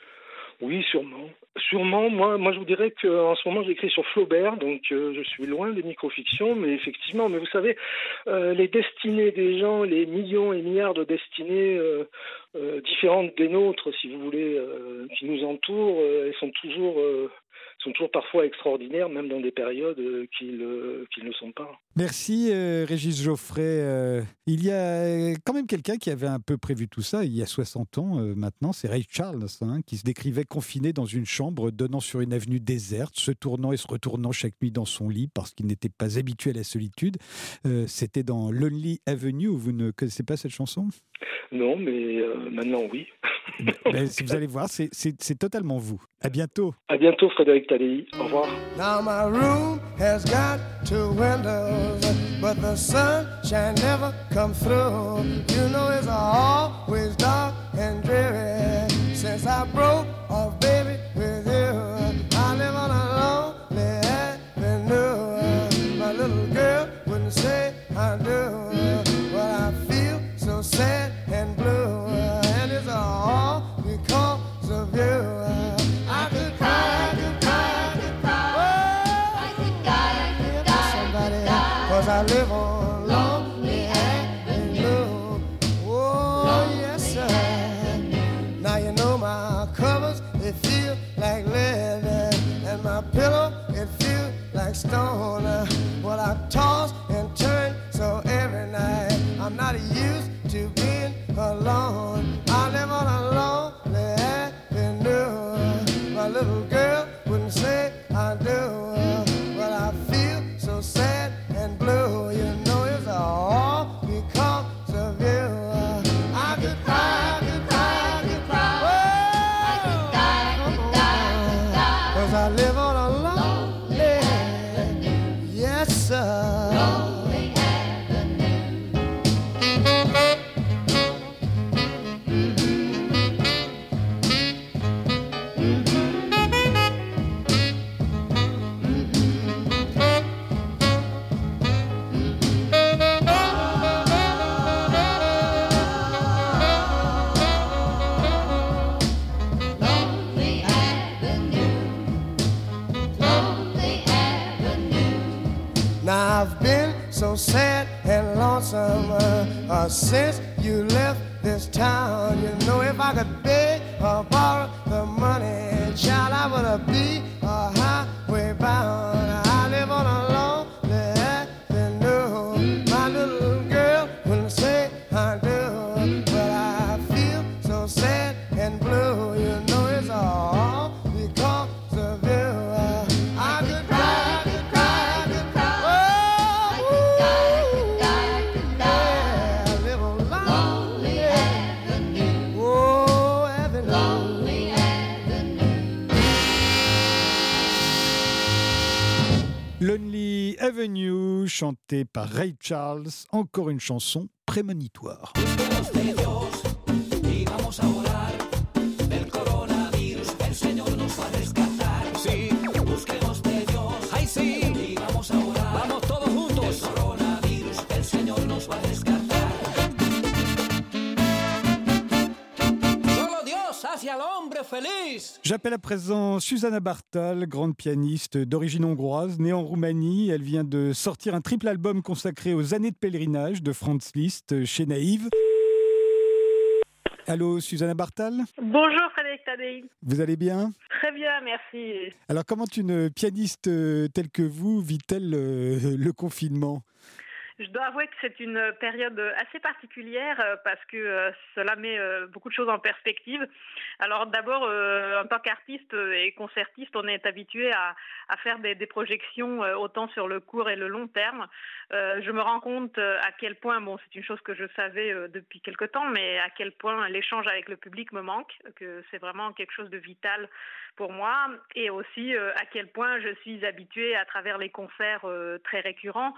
Oui, sûrement. Sûrement, moi, moi je vous dirais qu'en ce moment j'écris sur Flaubert, donc euh, je suis loin des micro-fictions, mais effectivement, mais vous savez, euh, les destinées des gens, les millions et milliards de destinées euh, euh, différentes des nôtres, si vous voulez, euh, qui nous entourent, euh, elles sont toujours, euh, sont toujours parfois extraordinaires, même dans des périodes euh, qu'ils euh, qu'ils ne sont pas. Merci euh, Régis Geoffrey. Euh, il y a quand même quelqu'un qui avait un peu prévu tout ça, il y a soixante ans euh, maintenant, c'est Ray Charles, hein, qui se décrivait confiné dans une chambre donnant sur une avenue déserte, se tournant et se retournant chaque nuit dans son lit parce qu'il n'était pas habitué à la solitude. Euh, c'était dans Lonely Avenue. Vous ne connaissez pas cette chanson ? Non, mais euh, maintenant oui. Ben, si vous allez voir, c'est, c'est, c'est totalement vous. À bientôt. À bientôt, Frédéric Tadei. Au revoir. Now my room has got two windows, but the sunshine never comes through. You know it's always dark and dreary since I broke off, baby, with you. I live on a lonely avenue. My little girl wouldn't say I do, but I feel so sad and blue, and it's all because of you. I could cry, I could cry, I could cry. Oh, I could die, I could die, somebody, cause I live on Lonely Avenue. Oh, yes, sir. Now you know my covers, they feel like lead, and my pillow, it feels like stone. Well, I toss and turn so every night, I'm not used to being alone. I live on a lonely avenue. My little girl wouldn't say I do, but I feel so sad and blue. You know it's all because of you. I could cry, I could cry, I could cry. Oh, I could die, I could die, I could die. Cause I live on a lonely avenue. Yes, sir. Lonely Now I've been so sad and lonesome uh, uh, since you left this town. You know if I could beg or borrow the money, child, I would be a highway bound. I live on a lonely avenue. My little girl wouldn't say I do, but I feel so sad and blue. You know it's all because of you. Uh, I could cry, I could cry, I could cry. Lonely Avenue, chantée par Ray Charles, encore une chanson prémonitoire. Hacia el hombre. hombre feliz. J'appelle à présent Susanna Bartal, grande pianiste d'origine hongroise, née en Roumanie. Elle vient de sortir un triple album consacré aux années de pèlerinage de Franz Liszt chez Naïve. Allô, Susanna Bartal ? Bonjour Frédéric Tadei. Vous allez bien ? Très bien, merci. Alors, comment une pianiste telle que vous vit-elle le, le confinement ? Je dois avouer que c'est une période assez particulière parce que cela met beaucoup de choses en perspective. Alors d'abord, en tant qu'artiste et concertiste, on est habitué à, à faire des, des projections autant sur le court et le long terme. Euh, je me rends compte à quel point, bon, c'est une chose que je savais depuis quelque temps, mais à quel point l'échange avec le public me manque, que c'est vraiment quelque chose de vital pour moi, et aussi à quel point je suis habituée à travers les concerts très récurrents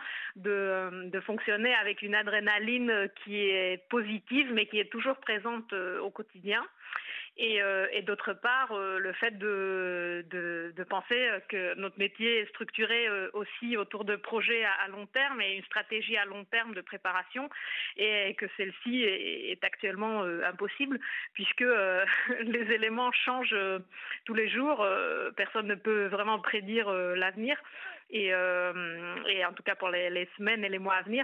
de de fonctionner avec une adrénaline qui est positive mais qui est toujours présente au quotidien. Et, euh, et d'autre part, euh, le fait de, de, de penser que notre métier est structuré euh, aussi autour de projets à, à long terme et une stratégie à long terme de préparation, et que celle-ci est, est actuellement euh, impossible puisque euh, les éléments changent euh, tous les jours. Euh, personne ne peut vraiment prédire euh, l'avenir. Et, euh, et en tout cas pour les, les semaines et les mois à venir.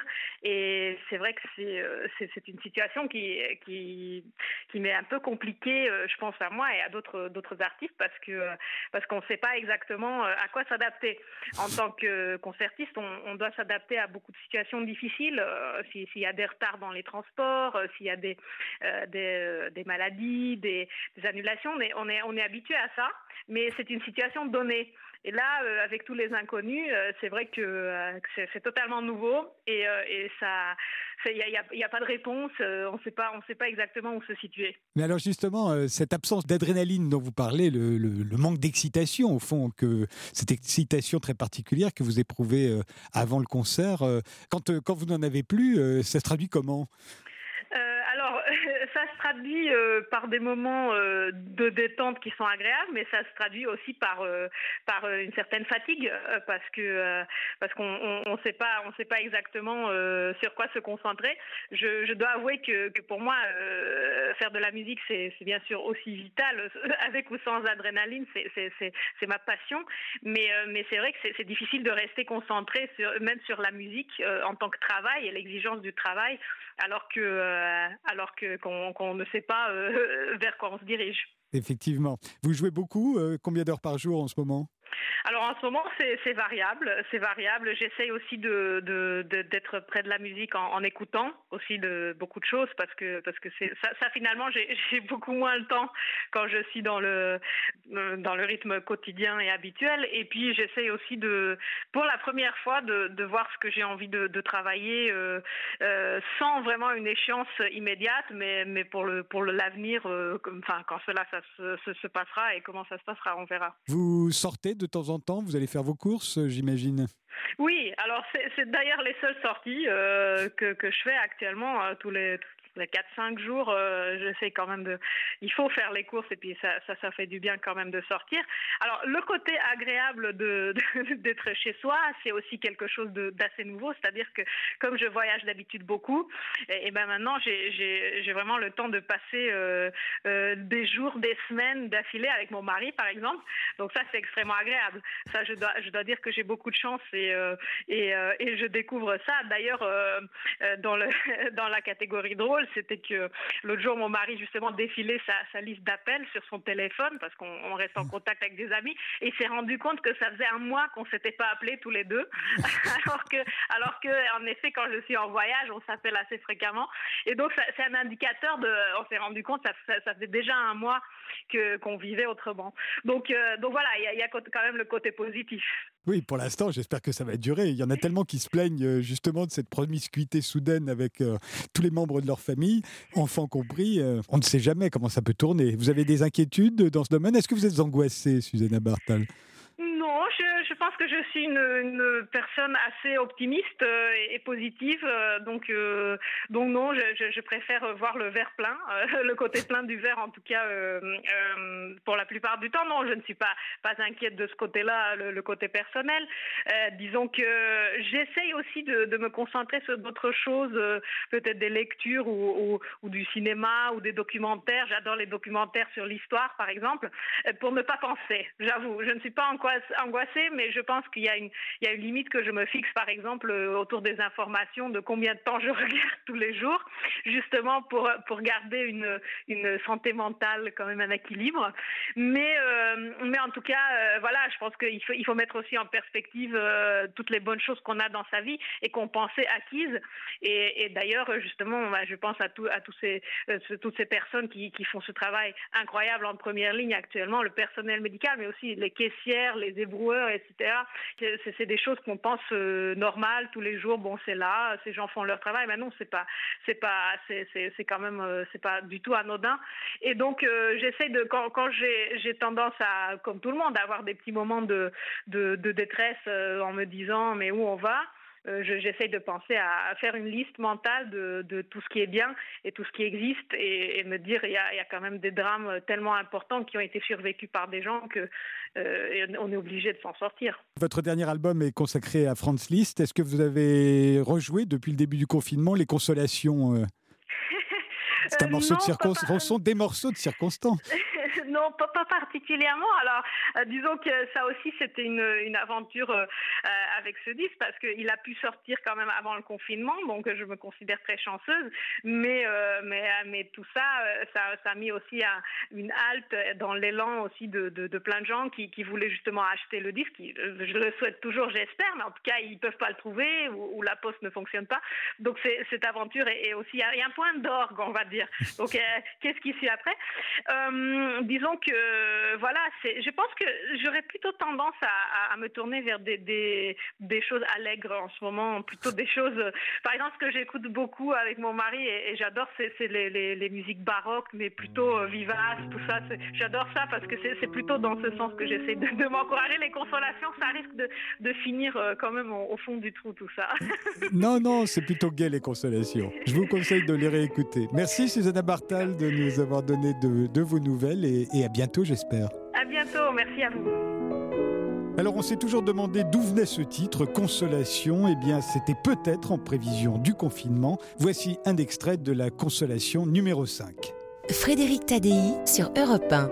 Et c'est vrai que c'est, c'est, c'est une situation qui, qui, qui m'est un peu compliquée, je pense à moi et à d'autres, d'autres artistes, parce que parce qu'on ne sait pas exactement à quoi s'adapter. En tant que concertiste, on, on doit s'adapter à beaucoup de situations difficiles. Euh, s'il, s'il y a des retards dans les transports, euh, s'il y a des, euh, des, des maladies, des, des annulations, on est, on est, on est habitué à ça, mais c'est une situation donnée. Et là, euh, avec tous les inconnus, euh, c'est vrai que, euh, que c'est, c'est totalement nouveau et, euh, et ça, il n'y a, y a, y a pas de réponse. Euh, on ne sait pas, on sait pas exactement où se situer. Mais alors justement, euh, cette absence d'adrénaline dont vous parlez, le, le, le manque d'excitation au fond, que cette excitation très particulière que vous éprouvez euh, avant le concert, euh, quand euh, quand vous n'en avez plus, euh, ça se traduit comment ? Euh, alors, ça se traduit euh, par des moments euh, de détente qui sont agréables, mais ça se traduit aussi par euh, par une certaine fatigue euh, parce que euh, parce qu'on on, on sait pas on sait pas exactement euh, sur quoi se concentrer. Je, je dois avouer que, que pour moi euh, faire de la musique c'est, c'est bien sûr aussi vital, avec ou sans adrénaline, c'est c'est c'est, c'est ma passion, mais euh, mais c'est vrai que c'est, c'est difficile de rester concentré sur, même sur la musique euh, en tant que travail et l'exigence du travail, alors que euh, alors que qu'on, qu'on ne sait pas euh, vers quoi on se dirige. Effectivement. Vous jouez beaucoup, euh, combien d'heures par jour en ce moment ? Alors en ce moment c'est, c'est variable, c'est variable. J'essaye aussi de, de, de d'être près de la musique en, en écoutant aussi de beaucoup de choses parce que parce que c'est ça, ça finalement j'ai, j'ai beaucoup moins le temps quand je suis dans le dans le rythme quotidien et habituel. Et puis j'essaye aussi de pour la première fois de, de voir ce que j'ai envie de, de travailler euh, euh, sans vraiment une échéance immédiate, mais mais pour le pour l'avenir, euh, comme, enfin quand cela ça se, se, se passera et comment ça se passera, on verra. Vous sortez de temps en temps, vous allez faire vos courses, j'imagine. Oui, alors c'est, c'est d'ailleurs les seules sorties euh, que, que je fais actuellement, euh, tous les les quatre cinq jours, euh, j'essaie quand même de... Il faut faire les courses et puis ça, ça, ça fait du bien quand même de sortir. Alors, le côté agréable de, de, d'être chez soi, c'est aussi quelque chose de, d'assez nouveau. C'est-à-dire que comme je voyage d'habitude beaucoup, et, et ben maintenant, j'ai, j'ai, j'ai vraiment le temps de passer euh, euh, des jours, des semaines d'affilée avec mon mari, par exemple. Donc ça, c'est extrêmement agréable. Ça, je dois, je dois dire que j'ai beaucoup de chance et, euh, et, euh, et je découvre ça. D'ailleurs, euh, dans, le, dans la catégorie drôle, c'était que l'autre jour, mon mari, justement, défilait sa, sa liste d'appels sur son téléphone parce qu'on on reste en contact avec des amis et il s'est rendu compte que ça faisait un mois qu'on ne s'était pas appelés tous les deux. alors, que, alors que, en effet, quand je suis en voyage, on s'appelle assez fréquemment. Et donc, ça, c'est un indicateur de... On s'est rendu compte, ça, ça, ça faisait déjà un mois que, qu'on vivait autrement. Donc, euh, donc voilà, il y, y a quand même le côté positif. Oui, pour l'instant, j'espère que ça va durer. Il y en a tellement qui se plaignent justement de cette promiscuité soudaine avec euh, tous les membres de leur famille, enfants compris. Euh, on ne sait jamais comment ça peut tourner. Vous avez des inquiétudes dans ce domaine ? Est-ce que vous êtes angoissée, Susanna Bartal ? Non, je, je pense que je suis une, une personne assez optimiste euh, et, et positive, euh, donc euh, donc non, je, je, je préfère voir le verre plein, euh, le côté plein du verre en tout cas euh, euh, pour la plupart du temps, non, je ne suis pas, pas inquiète de ce côté-là, le, le côté personnel. Euh, disons que j'essaye aussi de, de me concentrer sur d'autres choses, euh, peut-être des lectures ou, ou, ou du cinéma ou des documentaires. J'adore les documentaires sur l'histoire, par exemple, euh, pour ne pas penser. J'avoue, je ne suis pas angoissée, mais je pense qu'il y a une, il y a une limite que je me fixe, par exemple, euh, autour des informations, de combien de temps je regarde tous les jours, justement pour, pour garder une, une santé mentale, quand même un équilibre. Mais, euh, mais en tout cas, euh, voilà, je pense qu'il faut, il faut mettre aussi en perspective euh, toutes les bonnes choses qu'on a dans sa vie et qu'on pensait acquises. Et, et d'ailleurs, justement, bah, je pense à, tout, à tous ces, euh, toutes ces personnes qui, qui font ce travail incroyable en première ligne actuellement, le personnel médical, mais aussi les caissières, les éboueurs, et cetera. C'est, c'est des choses qu'on pense euh, normales tous les jours. Bon, c'est là, ces gens font leur travail. Mais non, c'est pas, c'est pas, c'est, c'est, c'est quand même, euh, c'est pas du tout anodin. Et donc, euh, j'essaie de, quand, quand j'ai, j'ai tendance à, comme tout le monde, à avoir des petits moments de, de, de détresse euh, en me disant, mais où on va? Euh, je, j'essaye de penser à, à faire une liste mentale de, de tout ce qui est bien et tout ce qui existe et, et me dire il y a, il y a quand même des drames tellement importants qui ont été survécus par des gens que euh, on est obligé de s'en sortir. Votre dernier album est consacré à Franz Liszt. Est-ce que vous avez rejoué depuis le début du confinement les Consolations euh... C'est un euh, morceau non, de circonstance. Pas... Ce sont des morceaux de circonstance. Non, pas, pas particulièrement. Alors, euh, disons que ça aussi, c'était une, une aventure euh, avec ce disque parce qu'il a pu sortir quand même avant le confinement, donc je me considère très chanceuse. Mais, euh, mais, mais tout ça, ça, ça a mis aussi un, une halte dans l'élan aussi de, de, de plein de gens qui, qui voulaient justement acheter le disque. Je le souhaite toujours, j'espère, mais en tout cas, ils ne peuvent pas le trouver ou, ou la poste ne fonctionne pas. Donc, c'est, cette aventure est, est aussi... Il y a un point d'orgue, on va dire. Donc, euh, qu'est-ce qui suit après euh, Disons que, voilà, c'est, je pense que j'aurais plutôt tendance à, à, à me tourner vers des, des, des choses allègres en ce moment, plutôt des choses... Par exemple, ce que j'écoute beaucoup avec mon mari, et, et j'adore, c'est, c'est les, les, les musiques baroques, mais plutôt euh, vivaces, tout ça. C'est, j'adore ça parce que c'est, c'est plutôt dans ce sens que j'essaie de, de m'encourager. Les consolations, ça risque de, de finir euh, quand même au, au fond du trou, tout ça. Non, non, c'est plutôt gai, les consolations. Je vous conseille de les réécouter. Merci, Susanna Bartal, de nous avoir donné de, de vos nouvelles et, et à bientôt, j'espère. À bientôt, merci à vous. Alors, on s'est toujours demandé d'où venait ce titre, Consolation. Eh bien, c'était peut-être en prévision du confinement. Voici un extrait de la Consolation numéro cinq. Frédéric Tadei sur Europe un.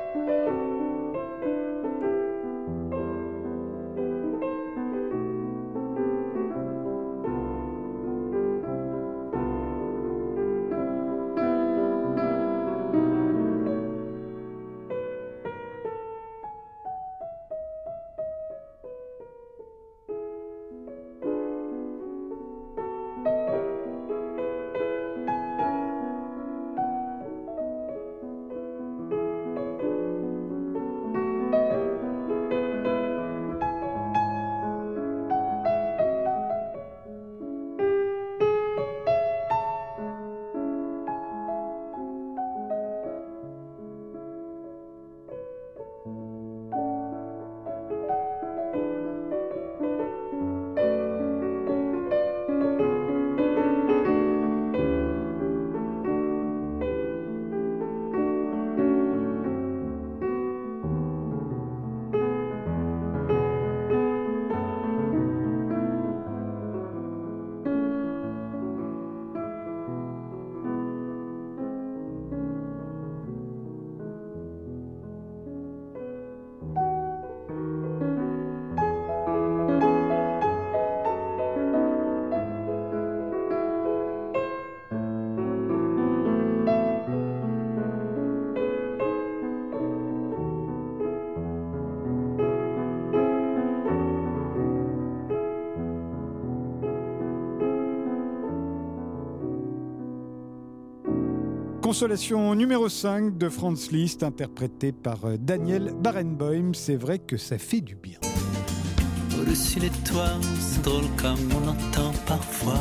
Consolation numéro cinq de Franz Liszt, interprété par Daniel Barenboim. C'est vrai que ça fait du bien. Au-dessus des toits, c'est drôle comme on entend parfois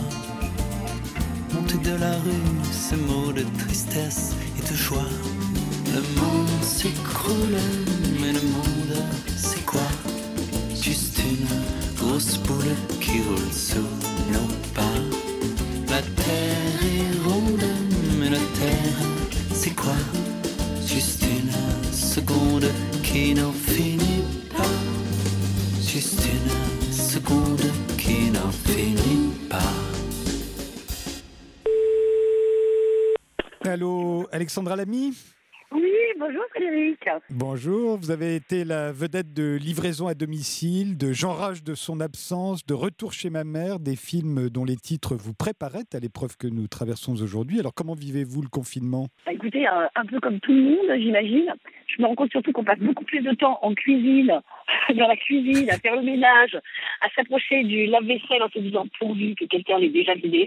monter de la rue ces mots de tristesse et de joie. Le monde s'écroule, mais le monde, c'est quoi? Juste une grosse boule qui roule sous nos pas. La terre est ronde, mais la terre, c'est quoi? Juste une seconde seconde qui n'en finit pas. Juste une seconde qui n'en finit pas. Allô, Alexandra Lamy ? Oui, bonjour Frédéric. Bonjour, vous avez été la vedette de Livraison à domicile, de J'enrage de son absence, de Retour chez ma mère, des films dont les titres vous préparaient à l'épreuve que nous traversons aujourd'hui. Alors comment vivez-vous le confinement ? Bah, écoutez, un, un peu comme tout le monde, j'imagine. Je me rends compte surtout qu'on passe beaucoup plus de temps en cuisine, dans la cuisine, à faire le ménage, à s'approcher du lave-vaisselle en se disant pourvu que quelqu'un l'ait déjà vidé.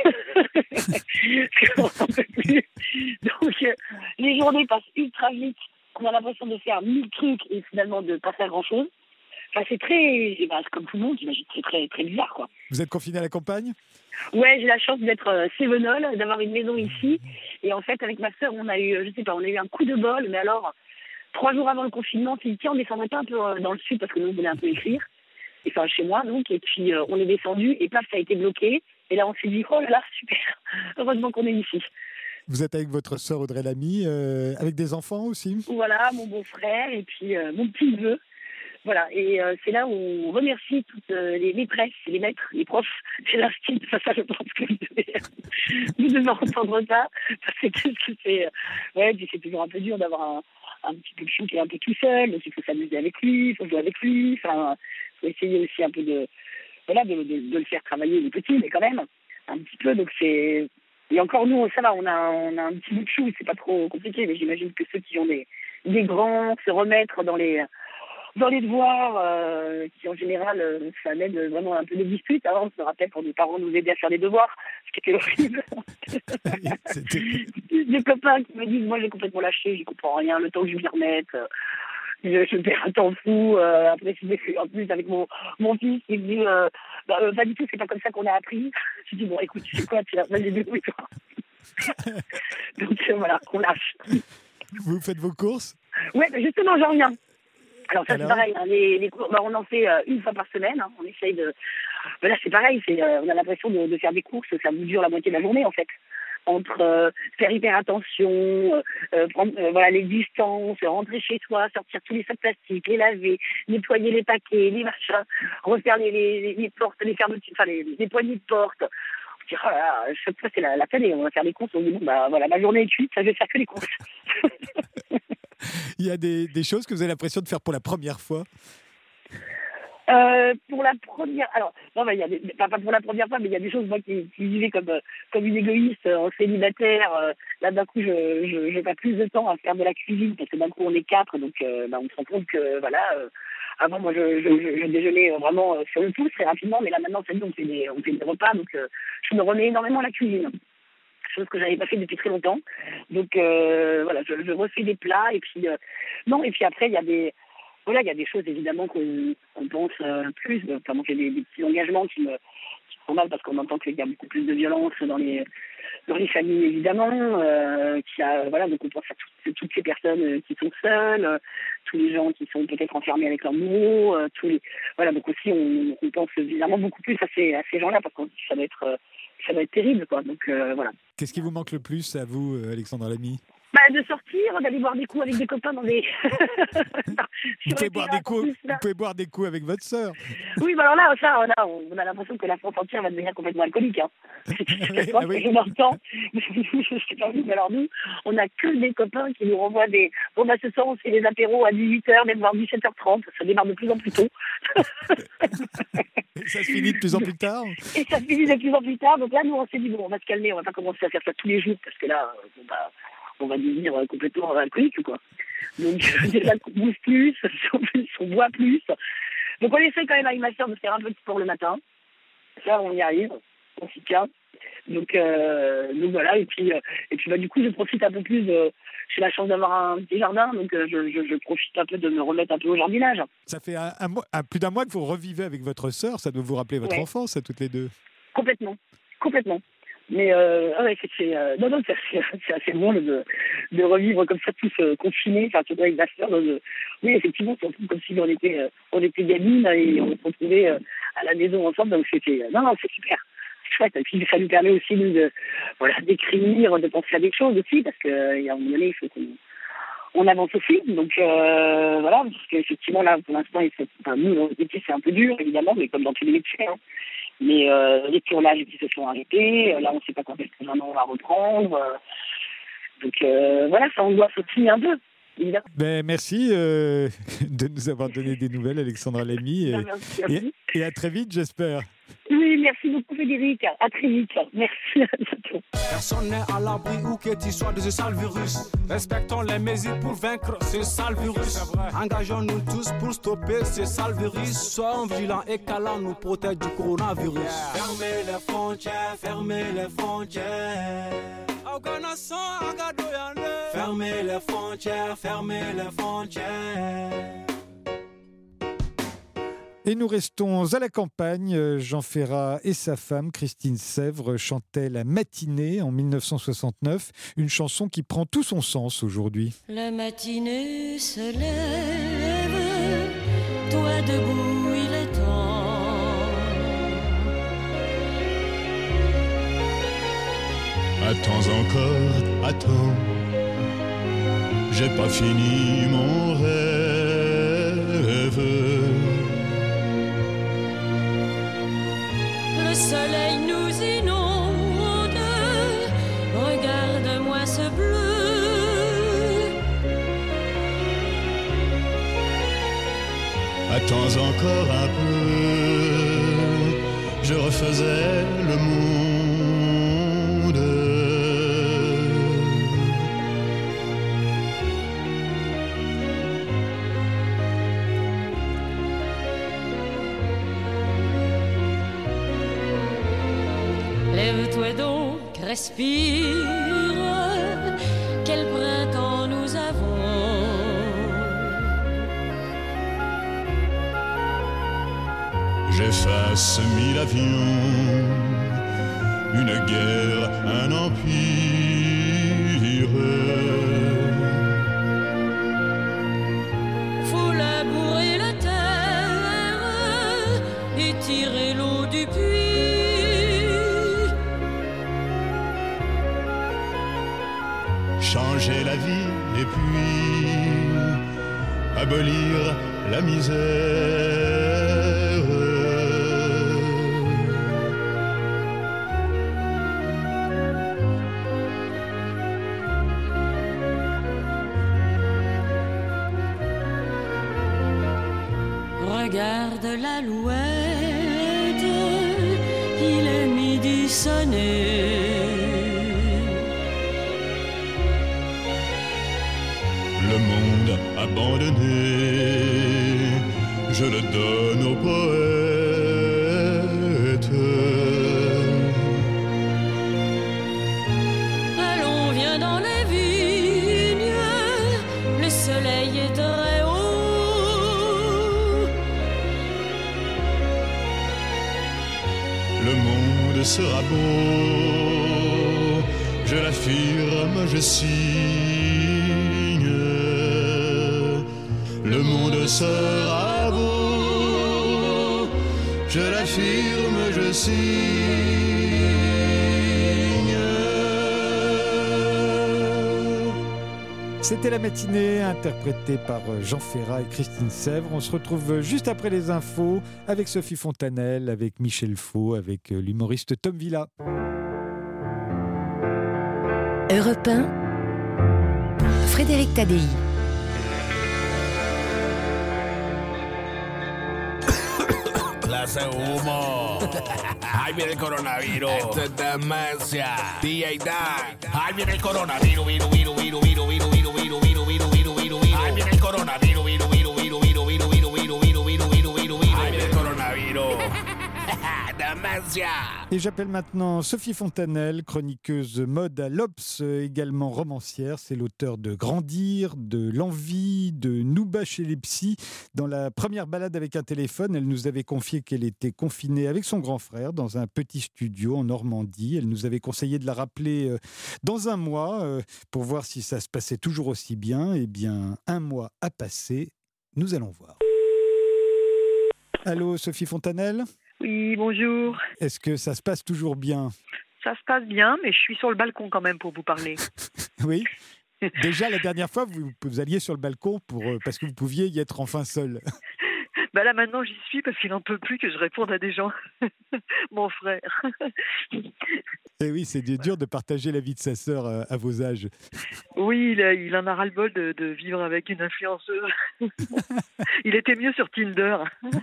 On n'en peut plus. Donc, euh, les journées passent ultra vite. On a l'impression de faire mille trucs et finalement de pas faire grand-chose. Enfin, c'est très, bah, c'est comme tout le monde, j'imagine, c'est très, très bizarre, quoi. Vous êtes confiné à la campagne ? Ouais, j'ai la chance d'être euh, sévenole, d'avoir une maison ici. Et en fait, avec ma sœur, on a eu, je sais pas, on a eu un coup de bol. Mais alors, trois jours avant le confinement, on s'est dit, tiens, on descendrait pas un peu euh, dans le sud parce que nous, on voulait un peu écrire. Et, enfin, chez moi, donc. Et puis, euh, on est descendu et paf, ça a été bloqué. Et là, on s'est dit, oh là là, super. Heureusement qu'on est ici. Vous êtes avec votre sœur Audrey Lamy, euh, avec des enfants aussi ? Voilà, mon beau-frère et puis euh, mon petit-neveu. Voilà, et euh, c'est là où on remercie toutes euh, les maîtresses, les maîtres, les profs, c'est l'instinct. Ça, ça, je pense que vous devez, vous devez entendre ça. Parce que c'est, euh, ouais, puis c'est toujours un peu dur d'avoir un, un petit peu de chou qui est un peu tout seul. Donc il faut s'amuser avec lui, il faut jouer avec lui. Enfin, il faut essayer aussi un peu de, voilà, de, de, de le faire travailler, le petit, mais quand même, un petit peu. Donc c'est... Et encore nous, ça va, on a, on a un petit bout de chou, c'est pas trop compliqué, mais j'imagine que ceux qui ont des, des grands, se remettre dans les, dans les devoirs, euh, qui en général, euh, ça amène vraiment un peu de disputes. Avant, on se rappelle quand nos parents nous aidaient à faire des devoirs, ce qui était horrible. Des copains qui me disent, moi j'ai complètement lâché, j'y comprends rien, le temps que je m'y remette. Euh, Je, je perds un temps fou. Euh, après, je en plus avec mon, mon fils qui me dit euh, bah, euh, pas du tout, c'est pas comme ça qu'on a appris. Je dis bon, écoute, tu sais quoi, tu vas-y, débrouille-toi. Donc euh, voilà, on lâche. Vous faites vos courses ? Ouais, bah, justement, j'en reviens. Alors ça Alors c'est pareil, hein, les, les cours, bah, on en fait euh, une fois par semaine. Hein, on essaye de. Bah, là c'est pareil, c'est, euh, on a l'impression de, de faire des courses, ça vous dure la moitié de la journée en fait. Entre euh, faire hyper attention, euh, euh, prendre euh, voilà les distances, rentrer chez soi, sortir tous les sacs plastiques, les laver, nettoyer les paquets, les machins, refaire les, les, les portes, les fermetures, enfin les, les poignées de porte. On dit, oh là là, chaque fois c'est la, la peine et on va faire les courses. On dit bon bah voilà, ma journée est cuite, ça je vais faire que les courses. Il y a des, des choses que vous avez l'impression de faire pour la première fois ? Euh, pour la première, alors non mais il y a des, pas, pas pour la première fois, mais il y a des choses moi qui, qui vivaient comme euh, comme une égoïste euh, en célibataire. Euh, là d'un coup, je, je je passe plus de temps à faire de la cuisine parce que d'un coup on est quatre, donc euh, bah, on se rend compte que voilà. Euh, avant moi je, je, je, je déjeunais vraiment euh, sur le pouce très rapidement, mais là maintenant c'est dit on fait des on fait des repas, donc euh, je me remets énormément à la cuisine. Chose que j'avais pas fait depuis très longtemps. Donc euh, voilà, je, je refais des plats et puis euh, non et puis après il y a des Voilà, il y a des choses évidemment qu'on, qu'on pense euh, plus. Enfin, moi, j'ai des, des petits engagements qui me qui font mal parce qu'on entend qu'il y a beaucoup plus de violence dans les dans les familles évidemment. Euh, qu'il y a, voilà, donc on pense à toutes, toutes ces personnes qui sont seules, euh, tous les gens qui sont peut-être enfermés avec leurs bourreaux, euh, tous les voilà. Donc aussi on, on pense évidemment beaucoup plus à ces à ces gens-là parce que ça va être euh, ça va être terrible quoi. Donc euh, voilà. Qu'est-ce qui vous manque le plus à vous, Alexandra Lamy ? Bah, de sortir, d'aller boire des coups avec des copains dans des... vous, pouvez boire des coups, vous pouvez boire des coups avec votre sœur. Oui, bah alors là, ça, on a, on a l'impression que la France entière va devenir complètement alcoolique. Hein. C'est quoi que je m'entends. Je sais pas vous, mais alors nous, on n'a que des copains qui nous renvoient des... Bon, bah ce soir, on fait des apéros à dix-huit heures, même voire dix-sept heures trente. Ça démarre de plus en plus tôt. Et ça se finit de plus en plus tard. Et ça se finit de plus en plus tard. Donc là, nous, on s'est dit, bon, on va se calmer, on va pas commencer à faire ça tous les jours, parce que là, bon, bah... on va devenir complètement alcoolique, quoi. Donc, déjà qu'on bouge plus, on boit plus. Donc, on essaie quand même avec ma soeur de faire un peu de sport le matin. Ça, on y arrive, on s'y tient. Donc, euh, donc voilà, et puis, euh, et puis bah, du coup, je profite un peu plus. De, j'ai la chance d'avoir un petit jardin, donc euh, je, je, je profite un peu de me remettre un peu au jardinage. Ça fait un, un mois, un, plus d'un mois que vous revivez avec votre sœur, ça doit vous rappeler votre ouais. enfance, à toutes les deux. Complètement, complètement. Mais euh, ouais, c'est, c'est, euh, non, non, c'est, c'est, c'est assez drôle de, de revivre comme ça, tous euh, confinés, enfin, tout avec ma sœur. De, oui, effectivement, c'est comme si on était, euh, on était gamines et on se retrouvait euh, à la maison ensemble. Donc c'était, euh, non, non, c'est super, c'est chouette. Et puis ça nous permet aussi de, voilà, d'écrire, de penser à des choses aussi, parce qu'il y a un moment donné, il faut qu'on, on avance aussi. Donc euh, voilà, parce qu'effectivement là, pour l'instant, il faut, enfin, nous, notre métier, c'est un peu dur, évidemment, mais comme dans tous les métiers. Hein. Mais euh, les tournages qui se sont arrêtés, là, on ne sait pas quand est-ce que vraiment on va reprendre. Euh, donc euh, voilà, ça angoisse aussi un peu. Ben, merci euh, de nous avoir donné des nouvelles, Alexandra Lamy. Et, et, et à très vite, j'espère. Oui, merci beaucoup, Frédéric. À très vite. Merci. À bientôt. Personne n'est à l'abri ou que tu sois de ce sale virus. Respectons les mesures pour vaincre ce sale virus. Engageons-nous tous pour stopper ce sale virus. Soyons vigilants et qu'Allah nous protège du coronavirus. Yeah. Fermez les frontières, fermez les frontières. Fermez les frontières, fermez les frontières. Et nous restons à la campagne. Jean Ferrat et sa femme, Christine Sèvres, chantaient La matinée en dix-neuf cent soixante-neuf, une chanson qui prend tout son sens aujourd'hui. La matinée se lève, toi debout, il est temps. Attends encore, attends, j'ai pas fini mon rêve. Le soleil nous inonde, regarde-moi ce bleu. Attends encore un peu, je refaisais le monde. Lève-toi donc, respire, quel printemps nous avons. J'efface mille avions, une guerre, un empire. Faut labourer la terre et tirer l'eau du puits. Changer la vie et puis abolir la misère. Regarde l'alouette, il est midi sonné. Le monde abandonné, je le donne aux poètes. Allons, viens dans les vignes, le soleil est très haut. Le monde sera beau, je l'affirme, je signe. Le monde sera beau, je l'affirme, je signe. C'était La matinée, interprétée par Jean Ferrat et Christine Sèvres. On se retrouve juste après les infos avec Sophie Fontanelle, avec Michel Faux, avec l'humoriste Tom Villa. Europe un, Frédéric Tadei. Clase humo. Ahí viene el coronavirus. Esto es demencia. D J Dan. Ahí viene el coronavirus. Virus, virus, virus, virus, virus, virus, virus, virus, virus, virus, virus, virus. Ahí viene el coronavirus. Virus, virus, virus, virus, virus, virus, virus, virus, virus, virus, virus, virus. Ahí viene el coronavirus. Demencia. Et j'appelle maintenant Sophie Fontanelle, chroniqueuse mode à l'Obs, également romancière. C'est l'auteur de Grandir, de L'Envie, de Nouba chez les psys. Dans la première balade avec un téléphone, elle nous avait confié qu'elle était confinée avec son grand frère dans un petit studio en Normandie. Elle nous avait conseillé de la rappeler dans un mois pour voir si ça se passait toujours aussi bien. Eh bien, un mois a passé. Nous allons voir. Allô, Sophie Fontanelle ? Oui, bonjour. Est-ce que ça se passe toujours bien ? Ça se passe bien, mais je suis sur le balcon quand même pour vous parler. Oui. Déjà, la dernière fois, vous, vous alliez sur le balcon pour, euh, parce que vous pouviez y être enfin seul. Bah là maintenant j'y suis parce qu'il n'en peut plus que je réponde à des gens. Mon frère. Et oui, c'est dur de partager la vie de sa sœur à, à vos âges. Oui, il, a, il en a ras-le-bol de, de vivre avec une influenceuse. Il était mieux sur Tinder.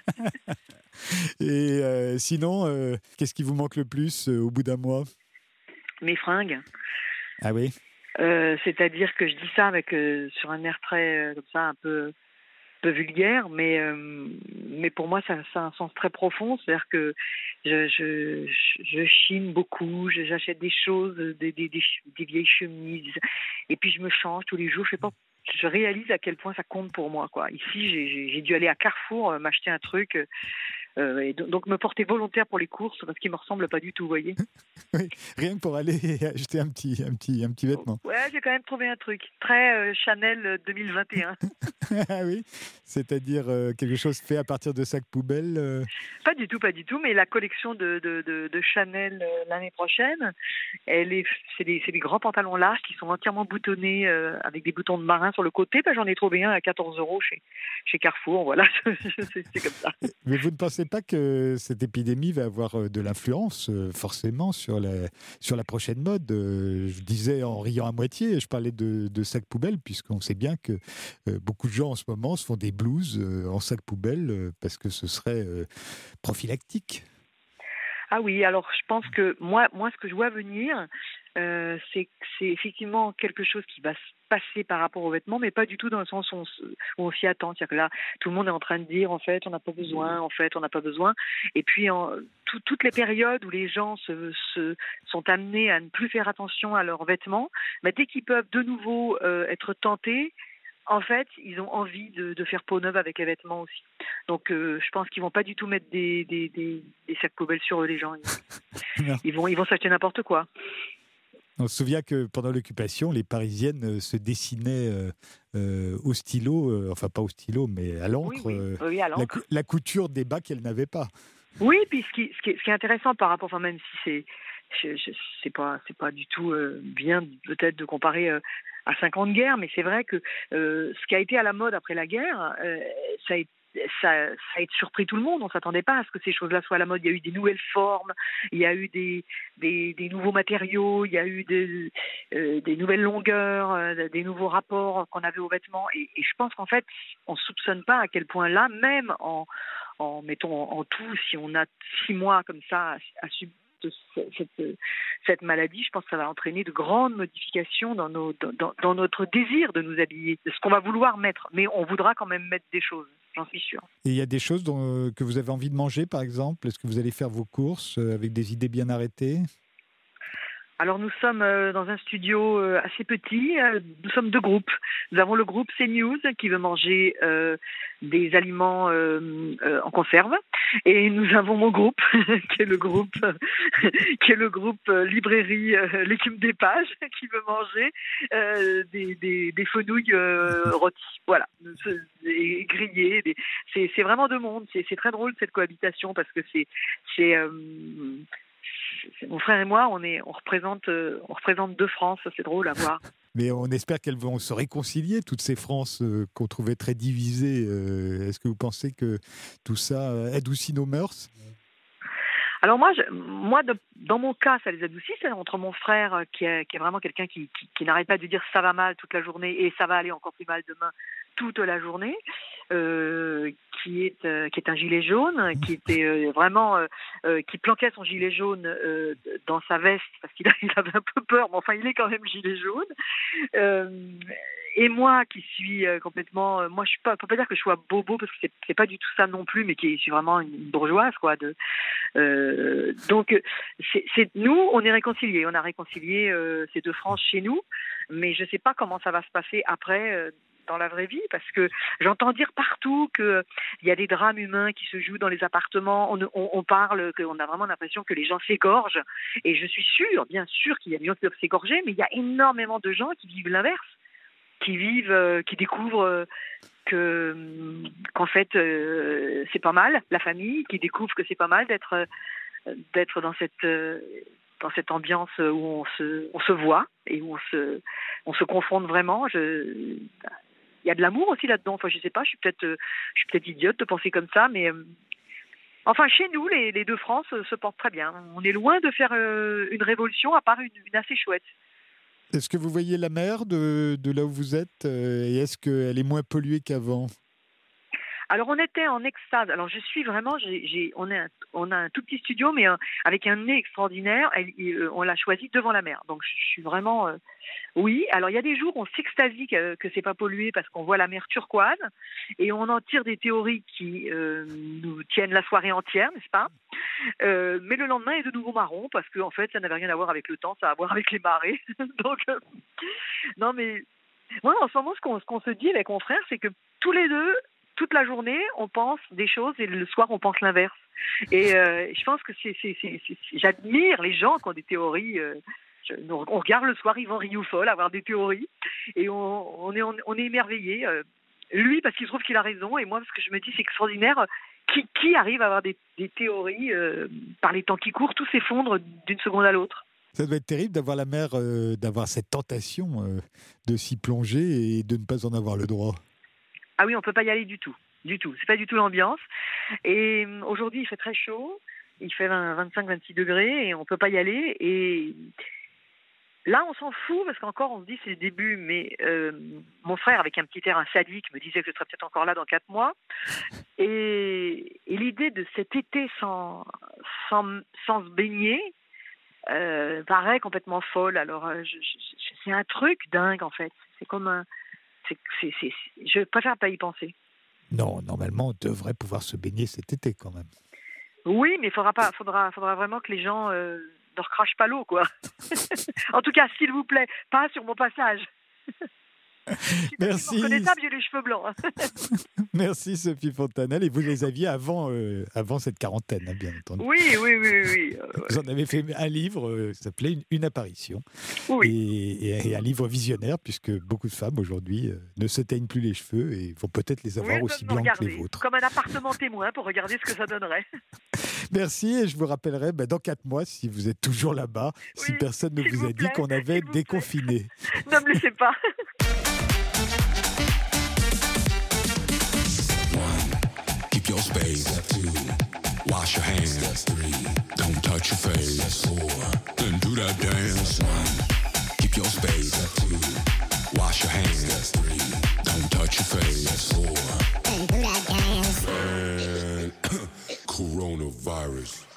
Et euh, sinon, euh, qu'est-ce qui vous manque le plus euh, au bout d'un mois? Mes fringues. Ah oui. Euh, c'est-à-dire que je dis ça avec euh, sur un air très euh, comme ça un peu peu vulgaire, mais euh, mais pour moi ça, ça a un sens très profond. C'est-à-dire que je je, je chine beaucoup, je- j'achète des choses, des, des, des, ch- des vieilles chemises, et puis je me change tous les jours. Je sais pas, je réalise à quel point ça compte pour moi, quoi. Ici, j'ai j'ai- j'ai dû aller à Carrefour euh, m'acheter un truc, euh, euh, et donc donc me porter volontaire pour les courses parce qu'il me ressemble pas du tout, vous voyez. Oui, rien que pour aller acheter un petit, un petit, un petit vêtement. Ouais, j'ai quand même trouvé un truc très euh, Chanel euh, deux mille vingt et un. Ah oui, c'est-à-dire euh, quelque chose fait à partir de sacs poubelles. euh, Pas du tout, pas du tout, mais la collection de, de, de, de Chanel euh, l'année prochaine, elle est, c'est des, c'est des grands pantalons larges qui sont entièrement boutonnés euh, avec des boutons de marin sur le côté. Ben, j'en ai trouvé un à quatorze euros chez, chez Carrefour, voilà, c'est, c'est comme ça. Mais vous ne pensez pas que cette épidémie va avoir euh, de l'influence euh, forcément sur la, sur la prochaine mode? Euh, Je disais en riant à moitié, je parlais de, de sacs poubelles, puisqu'on sait bien que euh, beaucoup de gens en ce moment se font des blouses euh, en sacs poubelles euh, parce que ce serait euh, prophylactique. Ah oui, alors je pense que moi, moi ce que je vois venir, euh, c'est que c'est effectivement quelque chose qui va se passer par rapport aux vêtements, mais pas du tout dans le sens où on, se- où on s'y attend. C'est-à-dire que là, tout le monde est en train de dire, en fait, on n'a pas besoin, en fait, on n'a pas besoin. Et puis, en, tout- toutes les périodes où les gens se, se, sont amenés à ne plus faire attention à leurs vêtements, bah, dès qu'ils peuvent de nouveau euh, être tentés, en fait, ils ont envie de, de faire peau neuve avec les vêtements aussi. Donc, euh, je pense qu'ils vont pas du tout mettre des, des, des, des sacs poubelles sur eux, les gens. Non. Ils vont, ils vont s'acheter n'importe quoi. On se souvient que pendant l'occupation, les Parisiennes euh, se dessinaient euh, euh, au stylo, euh, enfin pas au stylo, mais à l'encre, Oui, oui. euh, Oui, à la, l'encre. cou- la couture des bas qu'elles n'avaient pas. Oui, puis ce qui, ce qui, est, ce qui est intéressant par rapport, enfin même si c'est, je, je, c'est pas, c'est pas du tout euh, bien peut-être de comparer euh, à cinq ans de guerre, mais c'est vrai que euh, ce qui a été à la mode après la guerre, euh, ça a été ça, ça a surpris tout le monde. On s'attendait pas à ce que ces choses-là soient à la mode. Il y a eu des nouvelles formes, il y a eu des, des, des nouveaux matériaux, il y a eu des, euh, des nouvelles longueurs, euh, des nouveaux rapports qu'on avait aux vêtements. Et, et je pense qu'en fait, on soupçonne pas à quel point là, même en, en mettons en, en tout, si on a six mois comme ça à, à subir cette, cette maladie, je pense que ça va entraîner de grandes modifications dans, nos, dans, dans notre désir de nous habiller, de ce qu'on va vouloir mettre. Mais on voudra quand même mettre des choses, j'en suis sûre. Et il y a des choses dont, euh, que vous avez envie de manger, par exemple. Est-ce que vous allez faire vos courses euh, avec des idées bien arrêtées? Alors nous sommes euh, dans un studio euh, assez petit, euh, nous sommes deux groupes. Nous avons le groupe CNews qui veut manger euh, des aliments euh, euh, en conserve, et nous avons mon groupe qui est le groupe qui est le groupe euh, librairie euh, l'écume des pages qui veut manger euh, des, des, des fenouilles euh, rôties, voilà, et grillées. Des... C'est, c'est vraiment deux mondes. C'est, c'est très drôle cette cohabitation parce que c'est c'est euh, c'est- mon frère et moi, on est, on représente, euh, on représente deux France. C'est drôle à voir. Mais on espère qu'elles vont se réconcilier, toutes ces Frances euh, qu'on trouvait très divisées. Euh, Est-ce que vous pensez que tout ça euh, adoucit nos mœurs? Alors moi, je, moi, de, dans mon cas, ça les adoucit. C'est entre mon frère euh, qui est, qui est vraiment quelqu'un qui, qui, qui n'arrête pas de dire ça va mal toute la journée et ça va aller encore plus mal demain toute la journée, euh, qui est euh, qui est un gilet jaune, qui était euh, vraiment euh, euh, qui planquait son gilet jaune euh, dans sa veste parce qu'il a- il avait un peu peur, mais enfin il est quand même gilet jaune. Euh, et moi qui suis euh, complètement, euh, moi je suis pas, faut pas dire que je sois bobo parce que c'est, c'est pas du tout ça non plus, mais qui je suis vraiment une bourgeoise quoi. De, euh, donc c'est, c'est nous, on est réconciliés, on a réconcilié euh, ces deux franges chez nous, mais je sais pas comment ça va se passer après. Euh, dans la vraie vie, parce que j'entends dire partout qu'il y a des drames humains qui se jouent dans les appartements, on, on, on parle, qu'on a vraiment l'impression que les gens s'égorgent, et je suis sûre, bien sûr qu'il y a des gens qui peuvent s'égorger, mais il y a énormément de gens qui vivent l'inverse, qui vivent, euh, qui découvrent euh, que qu'en fait euh, c'est pas mal la famille, qui découvrent que c'est pas mal d'être euh, d'être dans cette euh, dans cette ambiance où on se, on se voit et où on se, on se confronte vraiment. Je, il y a de l'amour aussi là-dedans. Enfin, je sais pas, je suis peut-être, je suis peut-être idiote de penser comme ça, mais euh, enfin, chez nous, les, les deux France euh, se portent très bien. On est loin de faire euh, une révolution, à part une, une assez chouette. Est-ce que vous voyez la mer de, de là où vous êtes euh, et est-ce qu'elle est moins polluée qu'avant ? Alors, on était en extase. Alors, je suis vraiment... J'ai, j'ai, on, est un, on a un tout petit studio, mais euh, avec un nez extraordinaire. Elle, euh, on l'a choisi devant la mer. Donc, je suis vraiment... Euh, oui. Alors, il y a des jours où on s'extasie que, que c'est pas pollué parce qu'on voit la mer turquoise et on en tire des théories qui euh, nous tiennent la soirée entière, n'est-ce pas ? euh, Mais le lendemain est de nouveau marron parce que, en fait, ça n'avait rien à voir avec le temps, ça a à voir avec les marées. Donc, euh, non, mais... Moi, en ce moment, ce qu'on, ce qu'on se dit avec mon frère, c'est que tous les deux... Toute la journée, on pense des choses et le soir, on pense l'inverse. Et euh, je pense que c'est, c'est, c'est, c'est, j'admire les gens qui ont des théories. Euh, je, on regarde le soir Yvan Rioufol avoir des théories et on, on est, on, on est émerveillé. Euh, lui, parce qu'il trouve qu'il a raison, et moi, parce que je me dis, c'est extraordinaire. Qui, qui arrive à avoir des, des théories euh, par les temps qui courent, tout s'effondre d'une seconde à l'autre. Ça doit être terrible d'avoir la mer, euh, d'avoir cette tentation euh, de s'y plonger et de ne pas en avoir le droit. Ah oui, on ne peut pas y aller du tout, du tout. C'est pas du tout l'ambiance. Et aujourd'hui, il fait très chaud, il fait vingt-cinq à vingt-six degrés et on ne peut pas y aller. Et là, on s'en fout parce qu'encore, on se dit c'est le début. Mais euh, mon frère, avec un petit air sadique, me disait que je serais peut-être encore là dans quatre mois. Et, et l'idée de cet été sans, sans, sans se baigner euh, paraît complètement folle. Alors, je, je, c'est un truc dingue en fait. C'est comme un... C'est, c'est, c'est, je préfère pas y penser. Non, normalement, on devrait pouvoir se baigner cet été quand même. Oui, mais il faudra pas, faudra, faudra vraiment que les gens euh, ne recrachent pas l'eau, quoi. En tout cas, s'il vous plaît, pas sur mon passage. Merci. Reconnaissable, j'ai les cheveux blancs. Merci Sophie Fontanelle. Et vous les aviez avant, euh, avant cette quarantaine, hein, bien entendu. Oui, oui, oui, oui. Euh, vous en avez fait un livre, euh, ça s'appelait Une, une apparition. Oui. Et, et, et un livre visionnaire, puisque beaucoup de femmes aujourd'hui euh, ne se teignent plus les cheveux et vont peut-être les avoir oui, aussi blancs regarder, que les vôtres. Comme un appartement témoin pour regarder ce que ça donnerait. Merci, et je vous rappellerai bah, dans quatre mois, si vous êtes toujours là-bas, oui, si personne ne vous, vous a plaît, dit qu'on avait déconfiné. Ne me laissez pas. Your space. Step two. Wash your hands. Step three. Don't touch your face. Step four. Then do that dance. One. Keep your space. Step two. Wash your hands. Step three. Don't touch your face. Step four. Then do that dance. And coronavirus.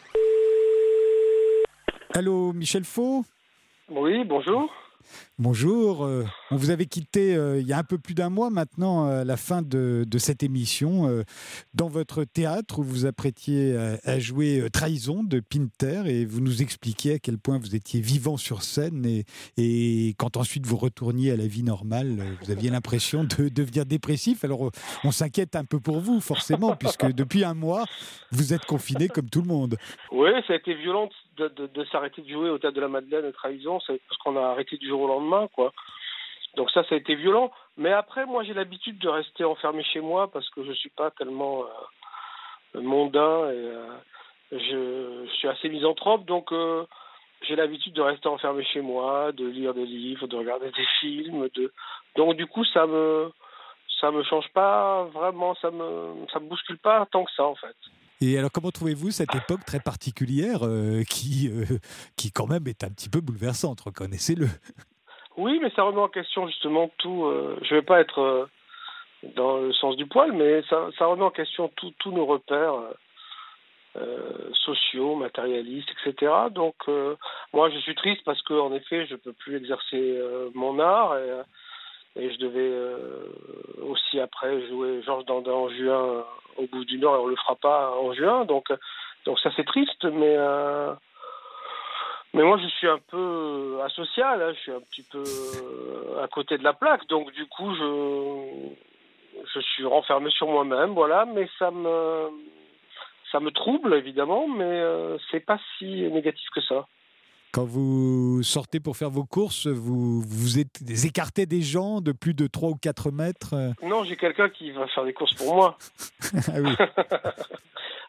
Allô, Michel Faux ? Oui, bonjour. Bonjour, euh, on vous avait quitté euh, il y a un peu plus d'un mois maintenant à la fin de, de cette émission euh, dans votre théâtre où vous apprêtiez à, à jouer euh, Trahison de Pinter et vous nous expliquiez à quel point vous étiez vivant sur scène et, et quand ensuite vous retourniez à la vie normale, euh, vous aviez l'impression de devenir dépressif. Alors euh, on s'inquiète un peu pour vous forcément puisque depuis un mois vous êtes confiné comme tout le monde. Oui, ça a été violent de, de, de s'arrêter de jouer au Théâtre de la Madeleine et Trahison, c'est parce qu'on a arrêté du jour au lendemain, quoi. Donc ça, ça a été violent. Mais après, moi, j'ai l'habitude de rester enfermé chez moi parce que je suis pas tellement euh, mondain et euh, je, je suis assez misanthrope, donc euh, j'ai l'habitude de rester enfermé chez moi, de lire des livres, de regarder des films, de donc du coup, ça me ça me change pas vraiment, ça me ça me bouscule pas tant que ça en fait. Et alors, comment trouvez-vous cette époque très particulière euh, qui, euh, qui, quand même, est un petit peu bouleversante, reconnaissez-le. Oui, mais ça remet en question justement tout. Euh, je ne vais pas être euh, dans le sens du poil, mais ça, ça remet en question tous nos repères euh, sociaux, matérialistes, et cetera. Donc, euh, moi, je suis triste parce qu'en effet, je ne peux plus exercer euh, mon art et, et je devais euh, aussi après jouer Georges Dandin en juin au Bout du Nord et on le fera pas en juin, donc donc ça c'est triste, mais euh, mais moi je suis un peu asocial, hein, je suis un petit peu à côté de la plaque, donc du coup je je suis renfermé sur moi-même, voilà, mais ça me ça me trouble évidemment, mais euh, c'est pas si négatif que ça. Quand vous sortez pour faire vos courses, vous vous êtes écarté des gens de plus de trois ou quatre mètres? Non, j'ai quelqu'un qui va faire des courses pour moi. Ah oui.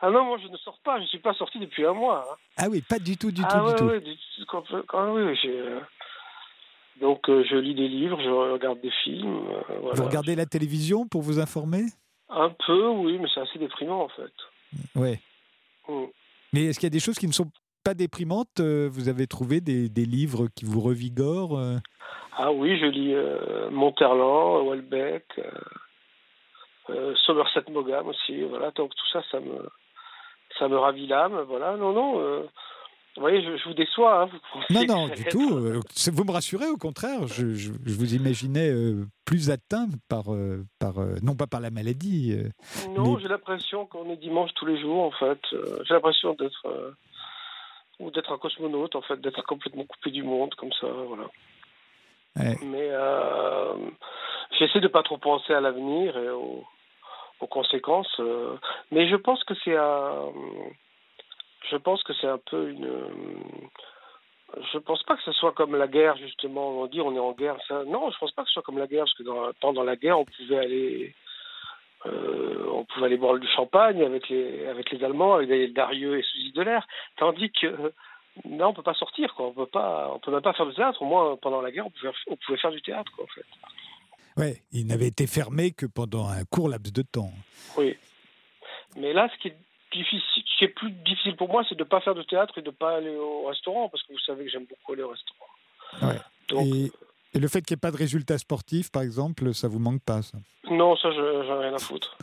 Ah non, moi je ne sors pas, je ne suis pas sorti depuis un mois. Hein. Ah oui, pas du tout, du ah tout, ouais, du tout. Ouais, du tout. Quand, quand, oui, oui, j'ai, euh... Donc euh, je lis des livres, je regarde des films. Euh, voilà. Vous regardez la télévision pour vous informer? Un peu, oui, mais c'est assez déprimant en fait. Ouais. Mm. Mais est-ce qu'il y a des choses qui ne sont pas déprimantes? Vous avez trouvé des, des livres qui vous revigorent? Ah oui, je lis euh, Monterland, Houellebecq, euh, euh, Somerset Maugham aussi. Voilà, donc tout ça, ça me, ça me ravit l'âme. Voilà, non, non. Euh, vous voyez, je, je vous déçois. Hein, vous non, non, du tout. Euh, vous me rassurez, au contraire. Je, je, je vous imaginais euh, plus atteint par, euh, par euh, non pas par la maladie. Euh, non, mais... j'ai l'impression qu'on est dimanche tous les jours, en fait. Euh, j'ai l'impression d'être, euh, ou d'être un cosmonaute, en fait, d'être complètement coupé du monde, comme ça, voilà. Ouais. Mais euh, j'essaie de pas trop penser à l'avenir et aux, aux conséquences. Euh, mais je pense que c'est un, je pense que c'est un peu une. Je pense pas que ce soit comme la guerre justement. On dit on est en guerre. Ça, non, je pense pas que ce soit comme la guerre parce que dans, pendant la guerre on pouvait aller, euh, on pouvait aller boire du champagne avec les avec les Allemands, avec les Darieux et Suzy de l'air, tandis que non, on peut pas sortir, quoi. On peut pas, on peut même pas faire du théâtre. Au moins, pendant la guerre, on pouvait, on pouvait faire du théâtre, quoi, en fait. Ouais, il n'avait été fermé que pendant un court laps de temps. Oui. Mais là, ce qui est difficile, ce qui est plus difficile pour moi, c'est de pas faire de théâtre et de pas aller au restaurant, parce que vous savez que j'aime beaucoup aller au restaurant. Ouais. Donc, et, et le fait qu'il n'y ait pas de résultats sportifs, par exemple, ça vous manque pas, ça? Non, ça, je, j'en ai rien à foutre.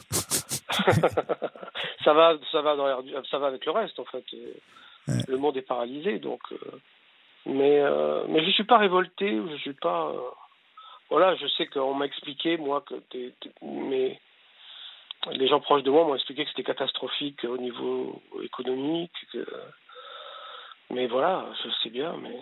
ça va, ça va, dans, ça va avec le reste, en fait. Ouais. Le monde est paralysé, donc. Euh, mais, euh, mais je suis pas révolté, je suis pas. Euh, voilà, je sais qu'on m'a expliqué, moi, que des, des, mais les gens proches de moi m'ont expliqué que c'était catastrophique au niveau économique. Que, mais voilà, je sais bien, mais.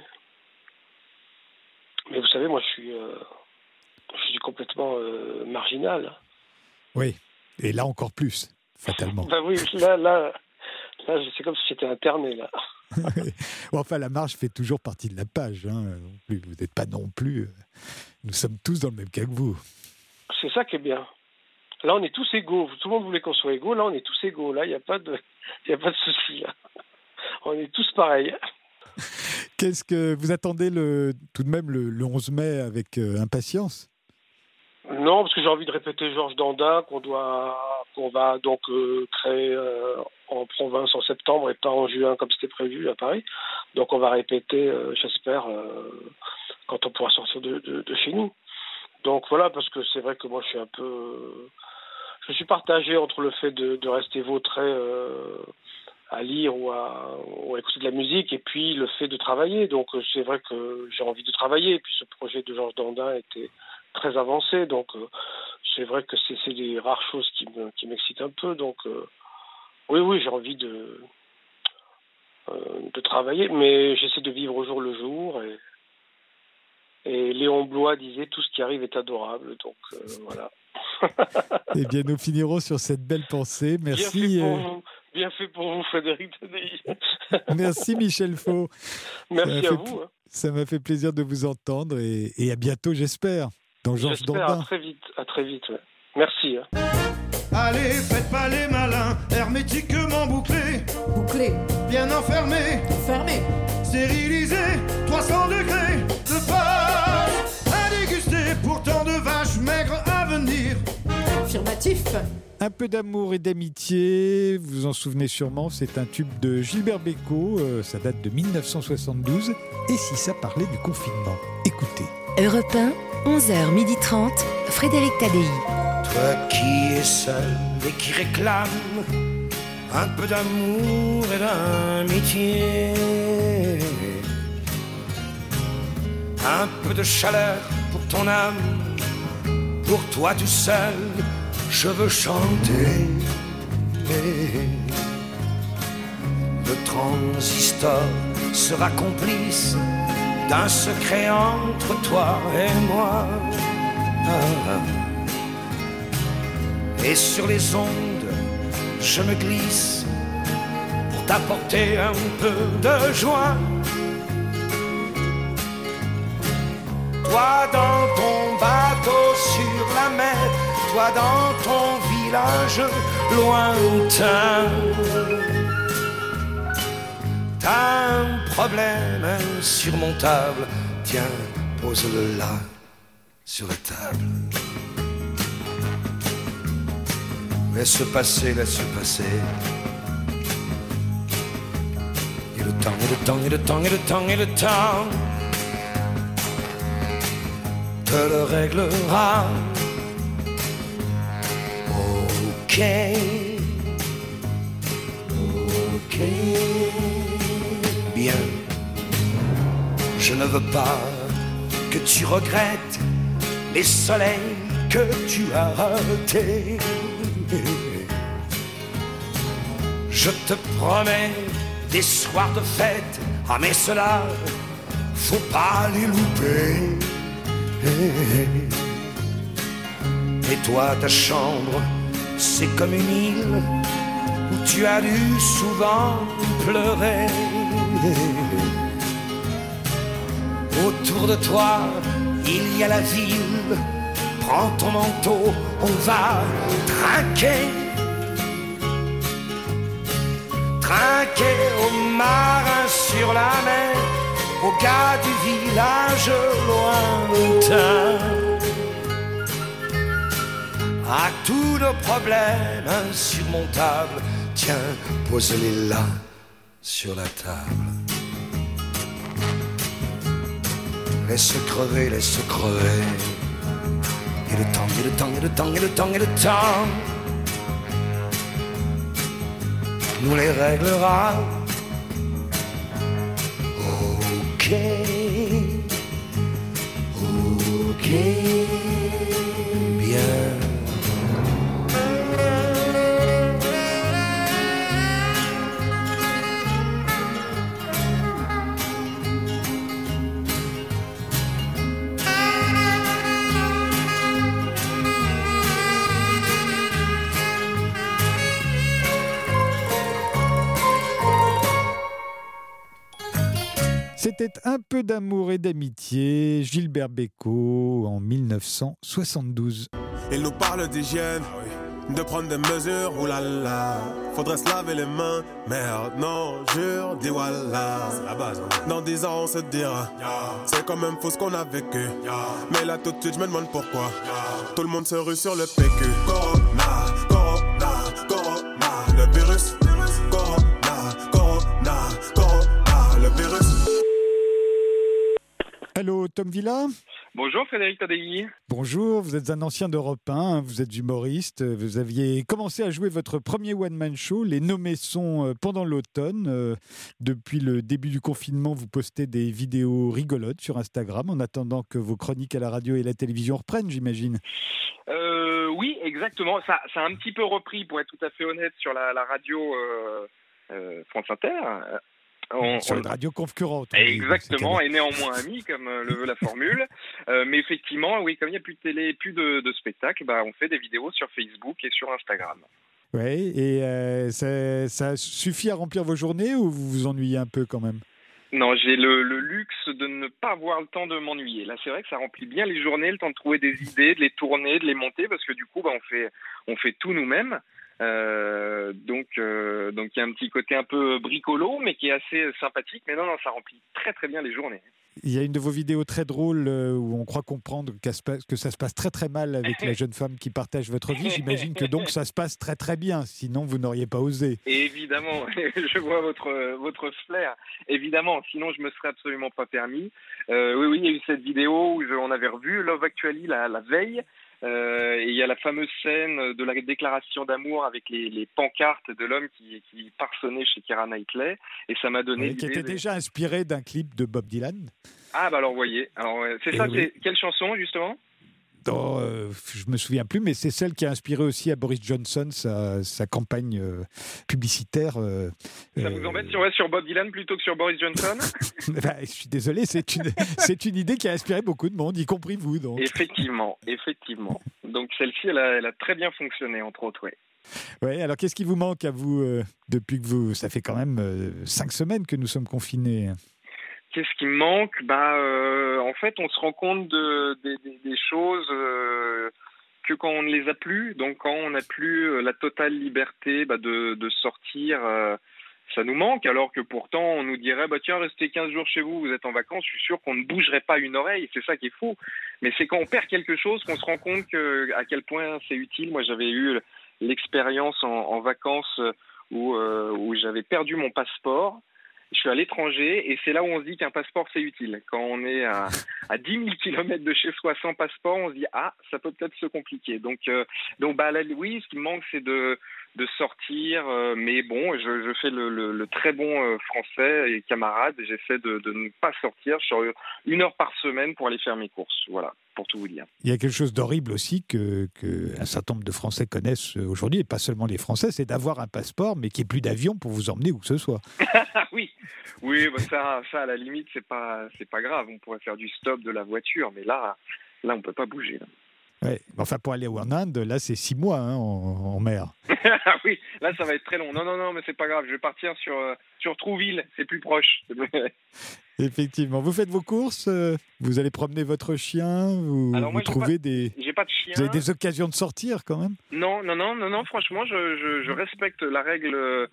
Mais vous savez, moi, je suis, euh, je suis complètement euh, marginal. Oui, et là encore plus, fatalement. Ben oui, là, là. Là, c'est comme si j'étais interné, là. Enfin, la marge fait toujours partie de la page. Hein. Vous n'êtes pas non plus... Nous sommes tous dans le même cas que vous. C'est ça qui est bien. Là, on est tous égaux. Tout le monde voulait qu'on soit égaux. Là, on est tous égaux. Là, il n'y a pas de, il n'y a pas de souci. Là. On est tous pareils. Qu'est-ce que vous attendez le, tout de même le, le onze mai avec euh, impatience? Non, parce que j'ai envie de répéter Georges Dandin, qu'on doit, qu'on va donc euh, créer euh, en province en septembre et pas en juin comme c'était prévu à Paris. Donc on va répéter, euh, j'espère, euh, quand on pourra sortir de, de, de chez nous. Donc voilà, parce que c'est vrai que moi je suis un peu, euh, je suis partagé entre le fait de, de rester vautré euh, à lire ou à, ou à écouter de la musique et puis le fait de travailler. Donc c'est vrai que j'ai envie de travailler. Et puis ce projet de Georges Dandin était très avancé, donc euh, c'est vrai que c'est, c'est des rares choses qui, me, qui m'excitent un peu, donc euh, oui, oui, j'ai envie de, euh, de travailler, mais j'essaie de vivre au jour le jour, et, et Léon Bloy disait « tout ce qui arrive est adorable », donc euh, voilà. Eh bien, nous finirons sur cette belle pensée. Merci. Bien fait pour vous, bien fait pour vous Frédéric Denis. Merci Michel Faux. Merci à fait, vous. Hein. Ça m'a fait plaisir de vous entendre, et, et à bientôt, j'espère. Dans Georges Dandin. À très vite, à très vite. Ouais. Merci. Hein. Allez, faites pas les malins, hermétiquement bouclés. Bouclés. Bien enfermés. Fermés. Stérilisés, trois cents degrés de page à déguster, pourtant de vaches maigres à venir. Affirmatif. Un peu d'amour et d'amitié, vous vous en souvenez sûrement, c'est un tube de Gilbert Bécaud, euh, ça date de mille neuf cent soixante-douze. Et si ça parlait du confinement? Écoutez. Europe un, onze heures trente, Frédéric Tadei. Toi qui es seul et qui réclame un peu d'amour et d'amitié, un peu de chaleur pour ton âme, pour toi tout seul, je veux chanter. Le transistor sera complice d'un secret entre toi et moi. Et sur les ondes, je me glisse pour t'apporter un peu de joie. Toi dans ton bateau sur la mer, toi dans ton village village lointain. T'as un problème insurmontable, tiens, pose-le là, sur la table. Laisse passer, laisse passer. Et le temps, et le temps, et le temps, et le temps, et le temps te le réglera. Ok, ok, bien. Je ne veux pas que tu regrettes les soleils que tu as ratés. Je te promets des soirs de fête, ah mais cela, faut pas les louper. Et toi, ta chambre, c'est comme une île où tu as dû souvent pleurer. Autour de toi, il y a la ville. Prends ton manteau, on va trinquer. Trinquer aux marins sur la mer, aux gars du village lointain. À tous nos problèmes insurmontables, tiens, pose-les là, sur la table. Laisse crever, laisse crever. Et le temps, et le temps, et le temps, et le temps, et le temps nous les réglera. Ok, ok, bien. C'était Un peu d'amour et d'amitié, Gilbert Bécaud en mille neuf cent soixante-douze. Il nous parle d'hygiène, de prendre des mesures, oulala. Faudrait se laver les mains, merde, non, jure, dis voilà. C'est la base, hein. Dans dix ans, on se dira, yeah. C'est quand même fou ce qu'on a vécu. Yeah. Mais là, tout de suite, je me demande pourquoi. Yeah. Tout le monde se rue sur le P Q. Corona, corona, corona, le virus. Corona, corona, corona, le virus. Allô, Tom Villa ? Bonjour Frédéric Tadei. Bonjour, vous êtes un ancien d'Europe un, vous êtes humoriste, vous aviez commencé à jouer votre premier one-man show, Les Nommés sont, pendant l'automne. Depuis le début du confinement, vous postez des vidéos rigolotes sur Instagram en attendant que vos chroniques à la radio et la télévision reprennent, j'imagine. Euh, oui, exactement. Ça, ça a un petit peu repris, pour être tout à fait honnête, sur la, la radio euh, euh, France Inter. On, sur on... une radio concurrente. Exactement, et néanmoins amis, comme le veut la formule. Euh, mais effectivement, oui, comme il n'y a plus de télé, plus de, de spectacle, bah, on fait des vidéos sur Facebook et sur Instagram. Oui, et euh, ça, ça suffit à remplir vos journées ou vous vous ennuyez un peu quand même ? Non, j'ai le, le luxe de ne pas avoir le temps de m'ennuyer. Là, c'est vrai que ça remplit bien les journées, le temps de trouver des idées, de les tourner, de les monter, parce que du coup, bah, on fait, on fait tout nous-mêmes. Euh, donc, euh, donc il y a un petit côté un peu bricolo, mais qui est assez sympathique. Mais non, non, ça remplit très très bien les journées. Il y a une de vos vidéos très drôles où on croit comprendre que ça se passe très très mal avec la jeune femme qui partage votre vie. J'imagine que donc ça se passe très très bien, sinon vous n'auriez pas osé. Et évidemment, je vois votre, votre flair. Évidemment, sinon je me serais absolument pas permis. Euh, oui, oui, il y a eu cette vidéo où on avait revu Love Actually la, la veille. Euh, et il y a la fameuse scène de la déclaration d'amour avec les, les pancartes de l'homme qui, qui parsonnait chez Keira Knightley, et ça m'a donné oui, qui était de... déjà inspiré d'un clip de Bob Dylan. Ah bah alors voyez, alors c'est et ça, oui. C'est quelle chanson justement? Oh, euh, je me souviens plus, mais c'est celle qui a inspiré aussi à Boris Johnson sa, sa campagne euh, publicitaire. Euh, ça vous embête sur, ouais, sur Bob Dylan plutôt que sur Boris Johnson? Bah, je suis désolé, c'est une, c'est une idée qui a inspiré beaucoup de monde, y compris vous. Donc. Effectivement, effectivement. Donc celle-ci, elle a, elle a très bien fonctionné, entre autres, oui. Ouais, alors qu'est-ce qui vous manque à vous euh, depuis que vous... Ça fait quand même euh, cinq semaines que nous sommes confinés. Qu'est-ce qui me manque? Bah, euh, en fait, on se rend compte de, de, de, des choses euh, que quand on ne les a plus. Donc quand on n'a plus la totale liberté bah, de, de sortir, euh, ça nous manque. Alors que pourtant on nous dirait bah tiens, restez quinze jours chez vous, vous êtes en vacances, je suis sûr qu'on ne bougerait pas une oreille. C'est ça qui est fou. Mais c'est quand on perd quelque chose qu'on se rend compte que, à quel point c'est utile. Moi j'avais eu l'expérience en, en vacances où, euh, où j'avais perdu mon passeport. Je suis à l'étranger et c'est là où on se dit qu'un passeport c'est utile. Quand on est à, à dix mille kilomètres de chez soi sans passeport, on se dit ah ça peut peut-être se compliquer. Donc euh, donc bah là, oui, ce qui me manque c'est de de sortir, euh, mais bon je, je fais le, le, le très bon euh, français et camarade. Et j'essaie de, de ne pas sortir. Je sors une heure par semaine pour aller faire mes courses. Voilà, pour tout vous dire. Il y a quelque chose d'horrible aussi que, que un certain nombre de Français connaissent aujourd'hui, et pas seulement les Français, c'est d'avoir un passeport mais qu'il n'y ait plus d'avion pour vous emmener où que ce soit. Oui, oui, bah ça, ça à la limite c'est pas, c'est pas grave. On pourrait faire du stop de la voiture, mais là, là on peut pas bouger. Là. Ouais. Enfin, pour aller en Inde, là c'est six mois hein, en, en mer. Oui, là ça va être très long. Non, non, non, mais c'est pas grave. Je vais partir sur sur Trouville, c'est plus proche. Effectivement. Vous faites vos courses, vous allez promener votre chien, vous, Alors moi, vous trouvez j'ai pas, des. J'ai pas de chien. Vous avez des occasions de sortir quand même. Non, non, non, non, non. Franchement, je, je, je respecte la règle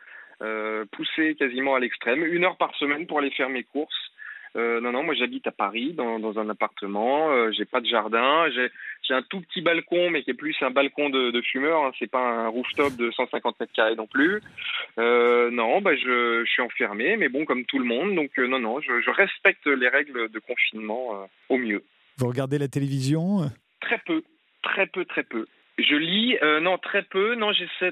euh, poussée quasiment à l'extrême. Une heure par semaine pour aller faire mes courses. Euh, non, non, moi j'habite à Paris, dans, dans un appartement. Euh, j'ai pas de jardin. J'ai, j'ai un tout petit balcon, mais qui est plus un balcon de, de fumeur. Hein. C'est pas un rooftop de cent cinquante mètres carrés non plus. Euh, non, bah je, je suis enfermé, mais bon, comme tout le monde. Donc euh, non, non, je, je respecte les règles de confinement euh, au mieux. Vous regardez la télévision ? Très peu, très peu, très peu. Je lis, euh, non, très peu. Non, j'essaie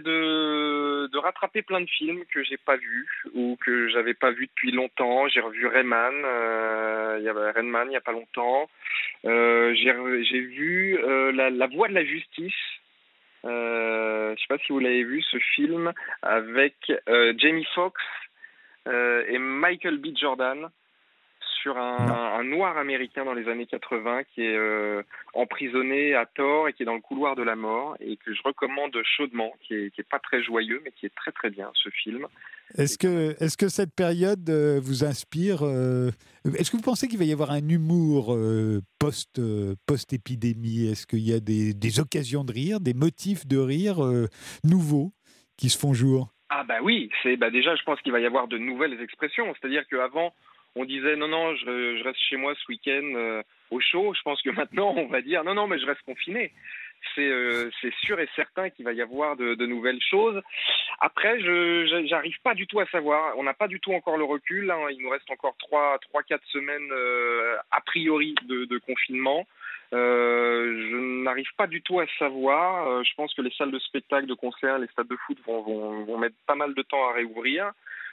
de, de rattraper plein de films que j'ai pas vus ou que j'avais pas vus depuis longtemps. J'ai revu Rayman, euh, il y avait Rayman il y a pas longtemps. Euh, j'ai, j'ai vu euh, la, la Voix de la justice. Euh, je sais pas si vous l'avez vu, ce film avec euh, Jamie Foxx euh, et Michael B. Jordan. Sur un, un noir américain dans les années quatre-vingts qui est euh, emprisonné à tort et qui est dans le couloir de la mort et que je recommande chaudement, qui est, qui est pas très joyeux mais qui est très très bien ce film. Est-ce que, est-ce que cette période euh, vous inspire euh, Est-ce que vous pensez qu'il va y avoir un humour euh, post, euh, post-épidémie ? Est-ce qu'il y a des, des occasions de rire, des motifs de rire euh, nouveaux qui se font jour ? Ah bah oui, c'est, bah déjà je pense qu'il va y avoir de nouvelles expressions, c'est-à-dire qu'avant on disait non, non, je, je reste chez moi ce week-end euh, au chaud. Je pense que maintenant, on va dire non, non, mais je reste confiné. C'est, euh, c'est sûr et certain qu'il va y avoir de, de nouvelles choses. Après, je j'arrive pas du tout à savoir. On n'a pas du tout encore le recul. Hein. Il nous reste encore trois, trois, quatre semaines euh, a priori de, de confinement. Euh, je n'arrive pas du tout à savoir. Euh, je pense que les salles de spectacle, de concert, les stades de foot vont, vont, vont mettre pas mal de temps à réouvrir.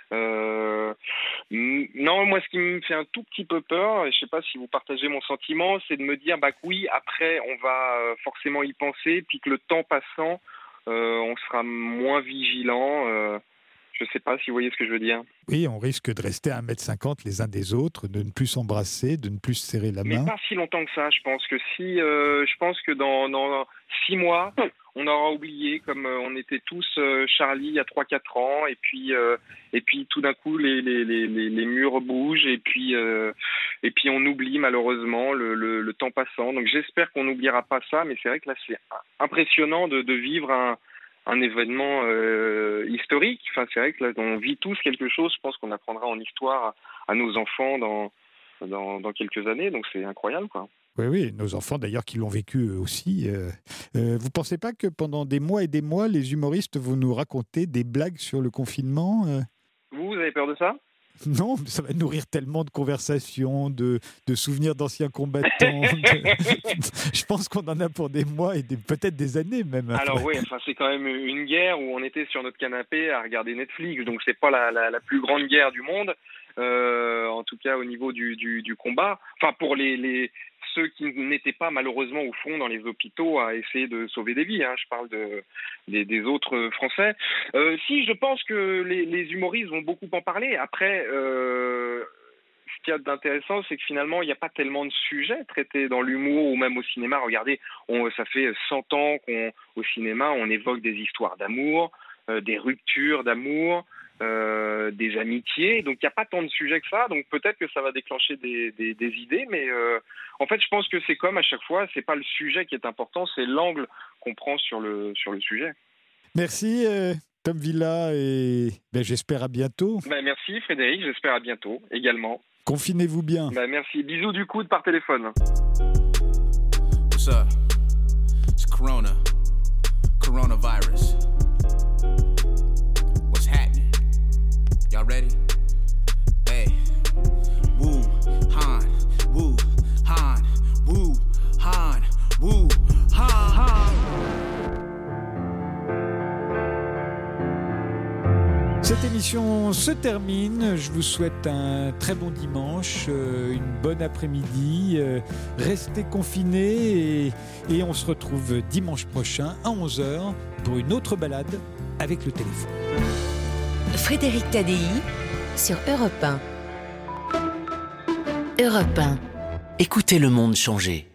Euh, non, moi ce qui me fait un tout petit peu peur, et je sais pas si vous partagez mon sentiment, c'est de me dire bah que oui, après on va forcément y penser, puis que le temps passant, euh, on sera moins vigilant. Euh, je sais pas si vous voyez ce que je veux dire. Oui, on risque de rester à un mètre cinquante les uns des autres, de ne plus s'embrasser, de ne plus se serrer la main. Mais pas si longtemps que ça. Je pense que si, euh, je pense que dans, dans six mois, on aura oublié comme euh, on était tous euh, Charlie il y a trois quatre ans, et puis euh, et puis tout d'un coup les les les les murs bougent, et puis euh, et puis on oublie malheureusement le, le le temps passant. Donc j'espère qu'on n'oubliera pas ça, mais c'est vrai que là c'est impressionnant de de vivre un un événement euh, historique. Enfin, c'est vrai que là, on vit tous quelque chose. Je pense qu'on apprendra en histoire à, à nos enfants dans, dans, dans quelques années. Donc, c'est incroyable, quoi. Oui, oui, nos enfants, d'ailleurs, qui l'ont vécu eux aussi. Euh, euh, vous ne pensez pas que pendant des mois et des mois, les humoristes vont nous raconter des blagues sur le confinement euh... Vous, vous avez peur de ça ? Non, ça va nourrir tellement de conversations, de, de souvenirs d'anciens combattants. de... Je pense qu'on en a pour des mois et des, peut-être des années même. Après. Alors oui, enfin, c'est quand même une guerre où on était sur notre canapé à regarder Netflix, donc c'est pas la, la, la plus grande guerre du monde, euh, en tout cas au niveau du, du, du combat. Enfin, pour les, les ceux qui n'étaient pas malheureusement au fond dans les hôpitaux à essayer de sauver des vies. Hein. Je parle de, des, des autres Français. Euh, si, je pense que les, les humoristes vont beaucoup en parler. Après, euh, ce qu'il y a d'intéressant, c'est que finalement, il n'y a pas tellement de sujets traités dans l'humour ou même au cinéma. Regardez, on, ça fait cent ans qu'au cinéma, on évoque des histoires d'amour, euh, des ruptures d'amour. euh, des amitiés. Donc il n'y a pas tant de sujets que ça. Donc peut-être que ça va déclencher des, des, des idées, mais euh, en fait je pense que c'est comme à chaque fois, c'est pas le sujet qui est important, c'est l'angle qu'on prend sur le sur le sujet. Merci euh, Tom Villa et ben, j'espère à bientôt. Ben, merci Frédéric, j'espère à bientôt également. Confinez-vous bien. Ben, merci, bisous du coude par téléphone. What's up? It's Corona, coronavirus. What's happening? Y'all ready? Hey, woo, han, woo, han, woo, han, woo, han, han. Cette émission se termine. Je vous souhaite un très bon dimanche, euh, une bonne après-midi. Euh, restez confinés et, et on se retrouve dimanche prochain à onze heures pour une autre balade avec le téléphone. Frédéric Tadei sur Europe un. Europe un. Écoutez le monde changer.